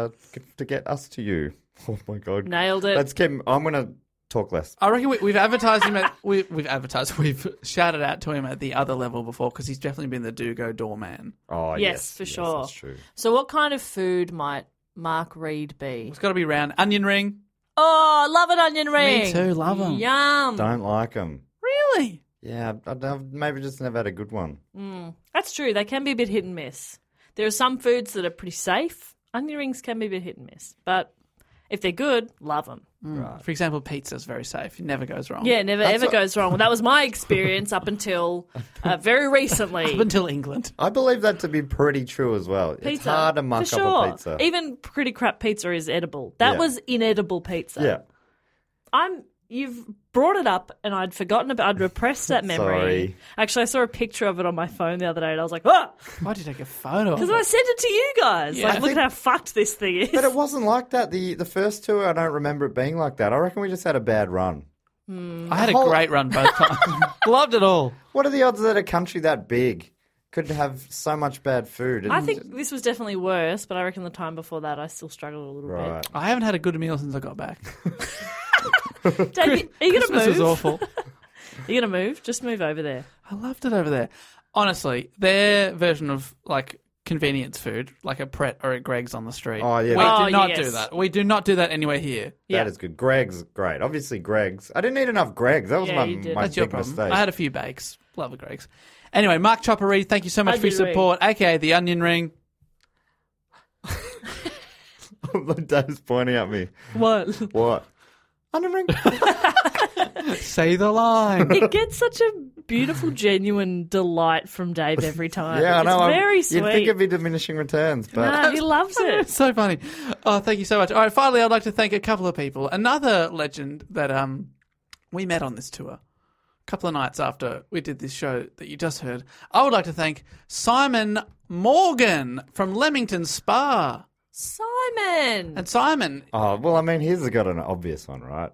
to you. Oh my God. Nailed it. Let's keep. I'm gonna talk less. I reckon we've advertised him at we've shouted out to him at the other level before because he's definitely been the do-go doorman. Oh Yes, for sure. That's true. So what kind of food might Mark Reed be? It's got to be round. Onion ring. Oh, love an onion ring. Me too, love 'em. Yum. Don't like them. Really? Yeah, I've maybe just never had a good one. That's true. They can be a bit hit and miss. There are some foods that are pretty safe. Onion rings can be a bit hit and miss. But if they're good, love them. For example, pizza's very safe. It never goes wrong. Yeah, never ever goes wrong. Well, that was my experience up until very recently. Up until England. I believe that to be pretty true as well. Pizza. It's hard to muck For up sure. a pizza. Even pretty crap pizza is edible. That Yeah. was inedible pizza. Yeah. You've brought it up, and I'd forgotten about. I'd repressed that memory. Sorry. Actually, I saw a picture of it on my phone the other day, and I was like, "Oh!" Why'd you take a photo? Because I sent it to you guys. Yeah. Like, I look think- at how fucked this thing is. But it wasn't like that. The first two, I don't remember it being like that. I reckon we just had a bad run. I had a great run both times. Loved it all. What are the odds that a country that big could have so much bad food? I think this was definitely worse, but I reckon the time before that, I still struggled a little Right. I haven't had a good meal since I got back. bit. Dave, are you going to Christmas move? was awful. Are you going to move? Just move over there. I loved it over there. Honestly, their version of like convenience food, like a Pret or a Greg's on the street. Oh, yeah. We Oh, do not yes. do that. We do not do that anywhere here. Yeah. That is good. Greg's great. Obviously, Greg's. I didn't eat enough Greg's. That was Yeah, you did. my That's your big problem. mistake. I had a few bakes. Love a Greg's. Anyway, Mark Chopper Reed, thank you so much for your Onion ring. support, aka the Onion Ring. Dave's pointing at me. What? What? Onion ring. Say the line. It gets such a beautiful, genuine delight from Dave every time. Yeah, I know. It's very sweet. You'd think it'd be diminishing returns, but Nah, he loves it. So funny. Oh, thank you so much. All right, finally, I'd like to thank a couple of people. Another legend that we met on this tour. A couple of nights after we did this show that you just heard. I would like to thank Simon Morgan from Leamington Spa. Simon! And Simon, oh well. I mean, he's got an obvious one, right?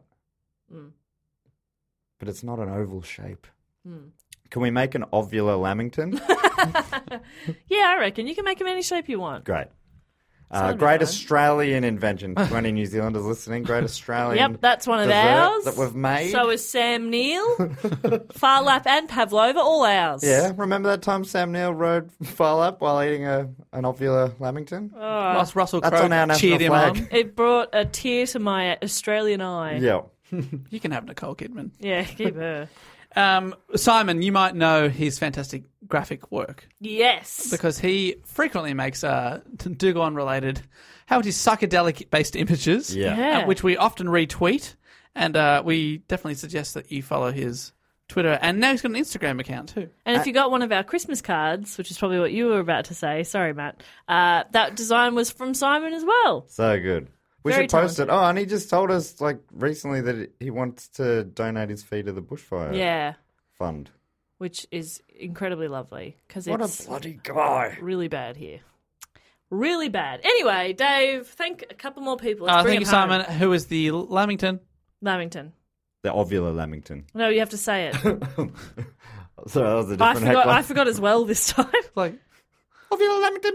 But it's not an oval shape. Can we make an ovular Lamington? Yeah, I reckon. You can make him any shape you want. Great. That'll be Great fun. Australian invention. 20 New Zealanders listening. Great Australian. Yep, that's one of dessert ours. that we've made. So is Sam Neill, Far Lap and Pavlova, all ours. Yeah, remember that time Sam Neill rode Far Lap while eating an ovular lamington? Whilst Russell That's on our Crowe national cheered him flag. on. It brought a tear to my Australian eye. Yeah. You can have Nicole Kidman. Yeah, keep her. Simon, you might know his fantastic graphic work Yes. because he frequently makes Dugon related, how it is psychedelic-based images, Yeah. which we often retweet, and we definitely suggest that you follow his Twitter, and now he's got an Instagram account too. And if you got one of our Christmas cards, which is probably what you were about to say, sorry, Matt, that design was from Simon as well. So good. We Very should post it. talented. Oh, and he just told us recently that he wants to donate his fee to the bushfire Yeah, fund. which is incredibly lovely because What it's a bloody guy. really bad here. Really bad. Anyway, Dave, thank a couple more people. Let's bring Thank you, it home. Simon. Who is the Lamington? Lamington. The ovular lamington. No, you have to say it. Sorry, that was a I different heckler. forgot as well this time. Like, ovular Lamington.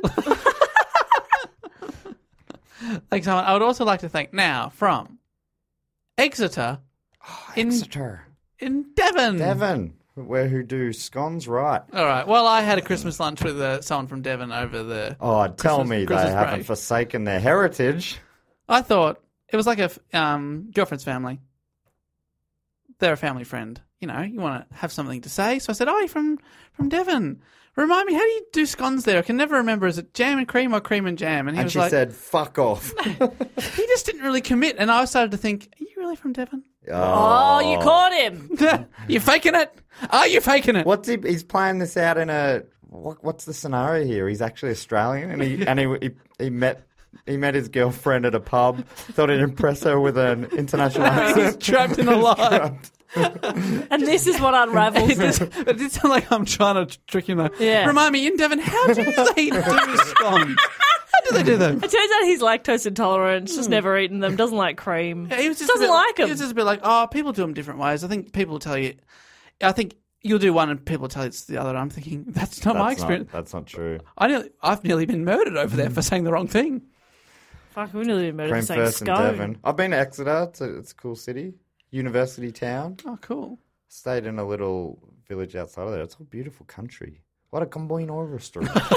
Thanks, Simon. I would also like to thank now from Exeter Exeter. in Devon. Devon, who do scones right. All right. Well, I had a Christmas lunch with someone from Devon over the. Oh, tell me Christmas they haven't break. forsaken their heritage. I thought it was like a girlfriend's family. They're a family friend. You know, you want to have something to say. So I said, "Oh, you're from Devon. Remind me, how do you do scones there? I can never remember. Is it jam and cream or cream and jam?" And he And was she like, said, fuck off. he just didn't really commit. And I started to think, are you really from Devon? Oh, you caught him. You faking it? Are you faking it? What's he's playing this out in a... What's the scenario here? He's actually Australian and he met his girlfriend at a pub, thought he'd impress her with an international He's accent. trapped in a lie. And this is what unravels it. It did sound like I'm trying to trick you. Yeah. Remind me, in Devon, how do they do scones? How do they do them? It turns out he's lactose intolerant, just never eaten them, doesn't like cream. Yeah, he was just Doesn't a bit, like 'em. He was just a bit like, oh, people do them different ways. I think people tell you. I think you'll do one and people tell you it's the other. I'm thinking that's not my experience. That's not true. I've nearly been murdered over there for saying the wrong thing. Fuck, we nearly murdered Cream saying first in scone. Devon. I've been to Exeter. It's a cool city. University town. Oh, cool. Stayed in a little village outside of there. It's a beautiful country. A lot of combine oyster.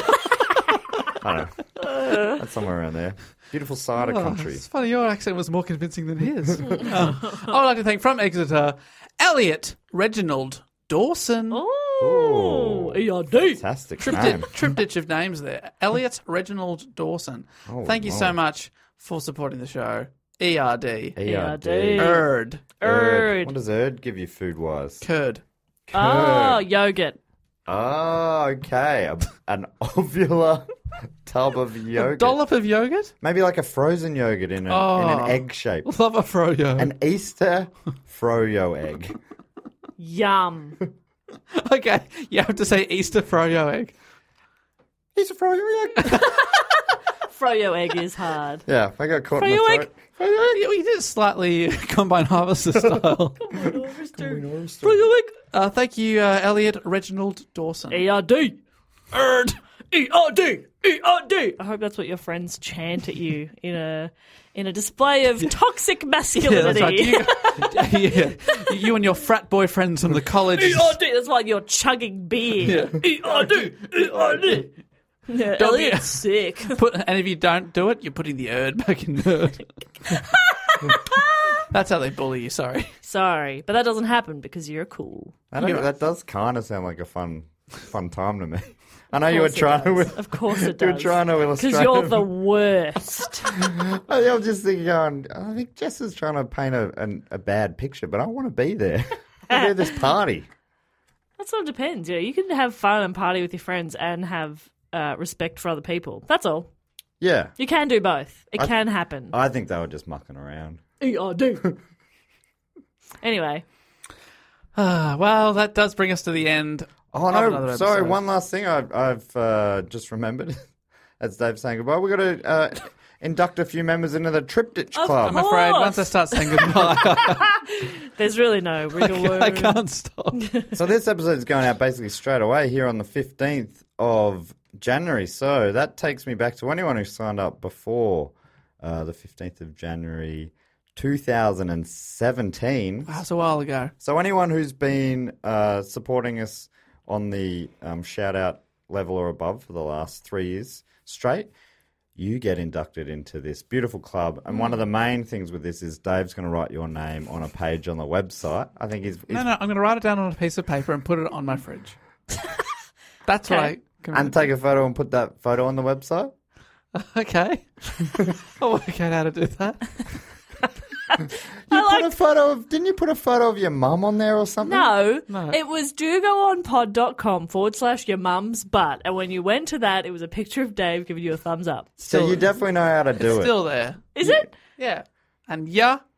I don't know. That's somewhere around there. Beautiful cider country. It's funny, your accent was more convincing than his. I would like to thank from Exeter, Elliot Reginald Dawson. Oh, ERD. Fantastic name. Triptych of names there. Elliot Reginald Dawson. Oh, Thank you so wow. much for supporting the show. ERD. ERD. Erd. Erd. What does Erd give you food-wise? Curd. Oh, yogurt. Oh, okay. An ovular tub of yogurt. Dollop of yogurt? Maybe like a frozen yogurt in an egg shape. Love a froyo. An Easter froyo egg. Yum. Okay, you have to say Easter froyo egg. Easter froyo egg. Froyo egg is hard. Yeah, I got caught in Froyo the egg. throat. We did it slightly combine harvester style. Froyo egg. Thank you, Elliot Reginald Dawson. ERD. Erd. ERD. ERD. I hope that's what your friends chant at you in a display of toxic Yeah, masculinity. that's right. You and your frat boyfriends from the college. ERD. That's why you're chugging beer. ERD. ERD. Yeah, Don't be- Elliot's sick. And if you don't do it, you're putting the Erd back in Erd. That's how they bully you, sorry. Sorry, but that doesn't happen because you're cool. That does kind of sound like a fun time to me. I know you were course it trying to. does. Of course it You were does. trying to illustrate. Because you're the worst. I was just thinking, I think Jess is trying to paint a bad picture, but I want to be there. I want to be at this party. That sort of depends. You can have fun and party with your friends and have respect for other people. That's all. Yeah. You can do both. It can happen. I think they were just mucking around. ERD. Anyway. Well, that does bring us to the end. Oh, of no. another Sorry, episode. one last thing I've just remembered. As Dave's saying goodbye, we've got to induct a few members into the Triptych Club. I'm afraid course. once I start saying goodbye, There's really no wriggle room. I can't stop. So this episode is going out basically straight away here on the 15th of January. So that takes me back to anyone who signed up before the 15th of January 2017. Wow, that's a while ago. So anyone who's been supporting us on the shout-out level or above for the last 3 years straight, you get inducted into this beautiful club. And one of the main things with this is Dave's going to write your name on a page on the website. I think he's No, I'm going to write it down on a piece of paper and put it on my fridge. That's right. And take a photo and put that photo on the website? Okay. I'll work out how to do that. Didn't you put a photo of your mum on there or something? No, it was dogoonpod.com/your mum's butt. And when you went to that, it was a picture of Dave giving you a thumbs up. So you definitely know how to do it. Still there. Is it? Yeah. And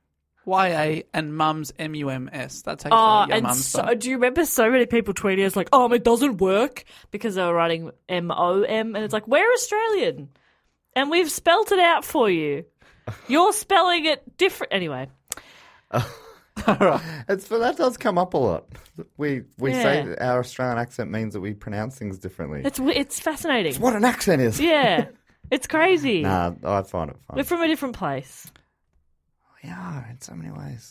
YA, and mums, MUMS. That's how you spell your mum's butt. Do you remember so many people tweeting us like, it doesn't work because they were writing MOM, and it's like, we're Australian, and we've spelt it out for you. You're spelling it different. Anyway. All right. That does come up a lot. We say that our Australian accent means that we pronounce things differently. It's fascinating. It's what an accent is. Yeah. It's crazy. Nah, I find it fun. We're from a different place. We are in so many ways.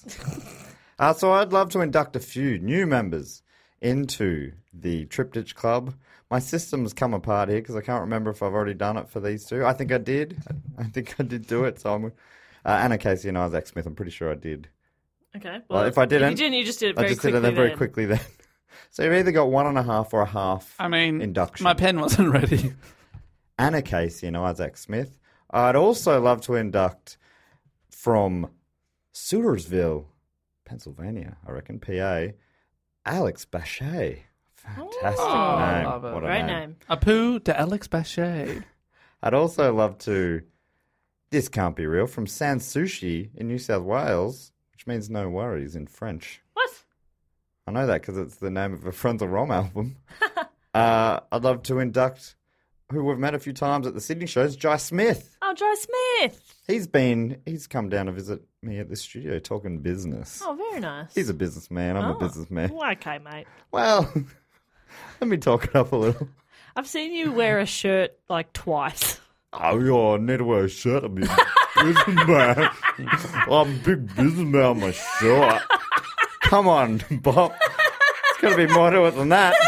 So I'd love to induct a few new members into the Triptych Club. My system's come apart here because I can't remember if I've already done it for these two. I think I did. I think I did do it. So I'm Anna Casey and Isaac Smith. I'm pretty sure I did. Okay. Well, if I didn't, if you didn't, you just did it very quickly. I just did it very quickly then. So you've either got 1.5 or a half. Induction. My pen wasn't ready. Anna Casey and Isaac Smith. I'd also love to induct from Sudlersville, Pennsylvania, I reckon, PA, Alex Bachet. Fantastic name. Love it. What a Great name. Apu de Alex Bachet. I'd also love to, this can't be real, from Sans Sushi in New South Wales, which means no worries in French. What? I know that because it's the name of a Frontal Rom album. I'd love to induct, who we've met a few times at the Sydney shows, Jai Smith. Oh, Jai Smith. He's come down to visit me at the studio talking business. Oh, very nice. He's a businessman. I'm a businessman. Well, okay, mate. Well, let me talk it up a little. I've seen you wear a shirt like twice. Oh, yeah, I need to wear a shirt. I'm a businessman. I'm a big businessman on my shirt. Come on, Bob. It's got to be more to it than that.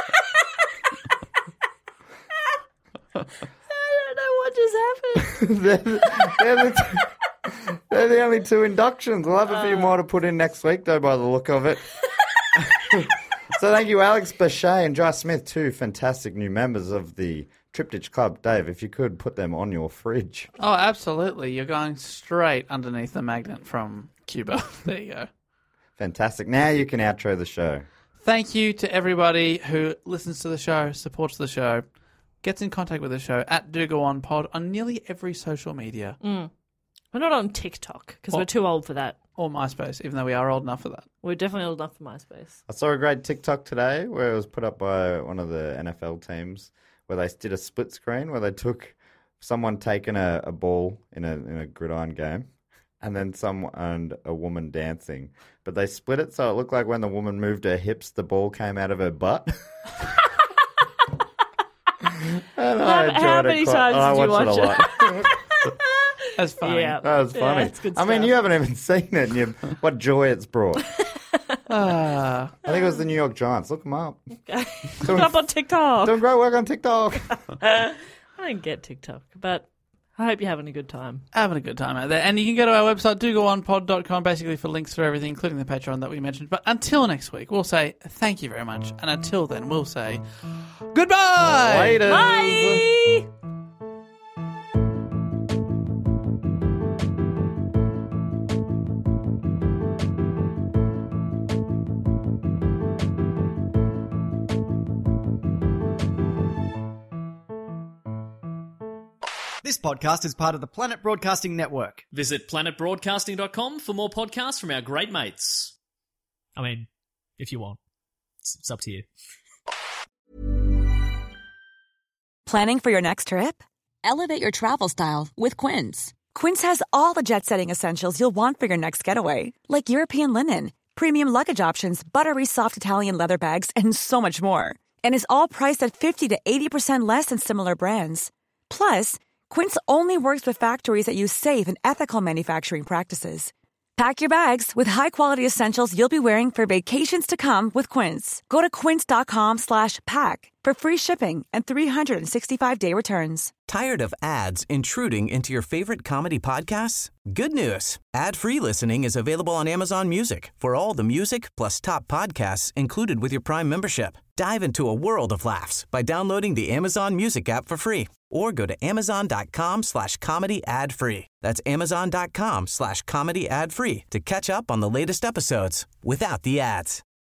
I don't know what just happened. they're the only two inductions. We'll have a few more to put in next week, though, by the look of it. So thank you, Alex Bachet and Jai Smith, two fantastic new members of the Triptych Club. Dave, if you could put them on your fridge. Oh, absolutely. You're going straight underneath the magnet from Cuba. There you go. Fantastic. Now you can outro the show. Thank you to everybody who listens to the show, supports the show, gets in contact with the show at DoGoOnPod on nearly every social media. We're not on TikTok because we're too old for that. Or MySpace, even though we are old enough for that. We're definitely old enough for MySpace. I saw a great TikTok today where it was put up by one of the NFL teams where they did a split screen where they took someone taking a ball in a gridiron game and then a woman dancing. But they split it so it looked like when the woman moved her hips, the ball came out of her butt. And How many times did you watch it? That's funny. Yeah. That was funny. That's good I mean, stuff. you haven't even seen it, and what joy it's brought. I think it was the New York Giants. Look them up. Put it up on TikTok. Doing great work on TikTok. I don't get TikTok, but I hope you're having a good time. Having a good time out there. And you can go to our website, dogoonpod.com, basically for links for everything, including the Patreon that we mentioned. But until next week, we'll say thank you very much. And until then, we'll say goodbye. Later. Bye. This podcast is part of the Planet Broadcasting Network. Visit planetbroadcasting.com for more podcasts from our great mates. I mean, if you want. It's up to you. Planning for your next trip? Elevate your travel style with Quince. Quince has all the jet-setting essentials you'll want for your next getaway, like European linen, premium luggage options, buttery soft Italian leather bags, and so much more. And is all priced at 50 to 80% less than similar brands. Plus, Quince only works with factories that use safe and ethical manufacturing practices. Pack your bags with high-quality essentials you'll be wearing for vacations to come with Quince. Go to quince.com/pack for free shipping and 365-day returns. Tired of ads intruding into your favorite comedy podcasts? Good news. Ad-free listening is available on Amazon Music for all the music plus top podcasts included with your Prime membership. Dive into a world of laughs by downloading the Amazon Music app for free or go to amazon.com/comedy ad-free. That's amazon.com/comedy ad-free to catch up on the latest episodes without the ads.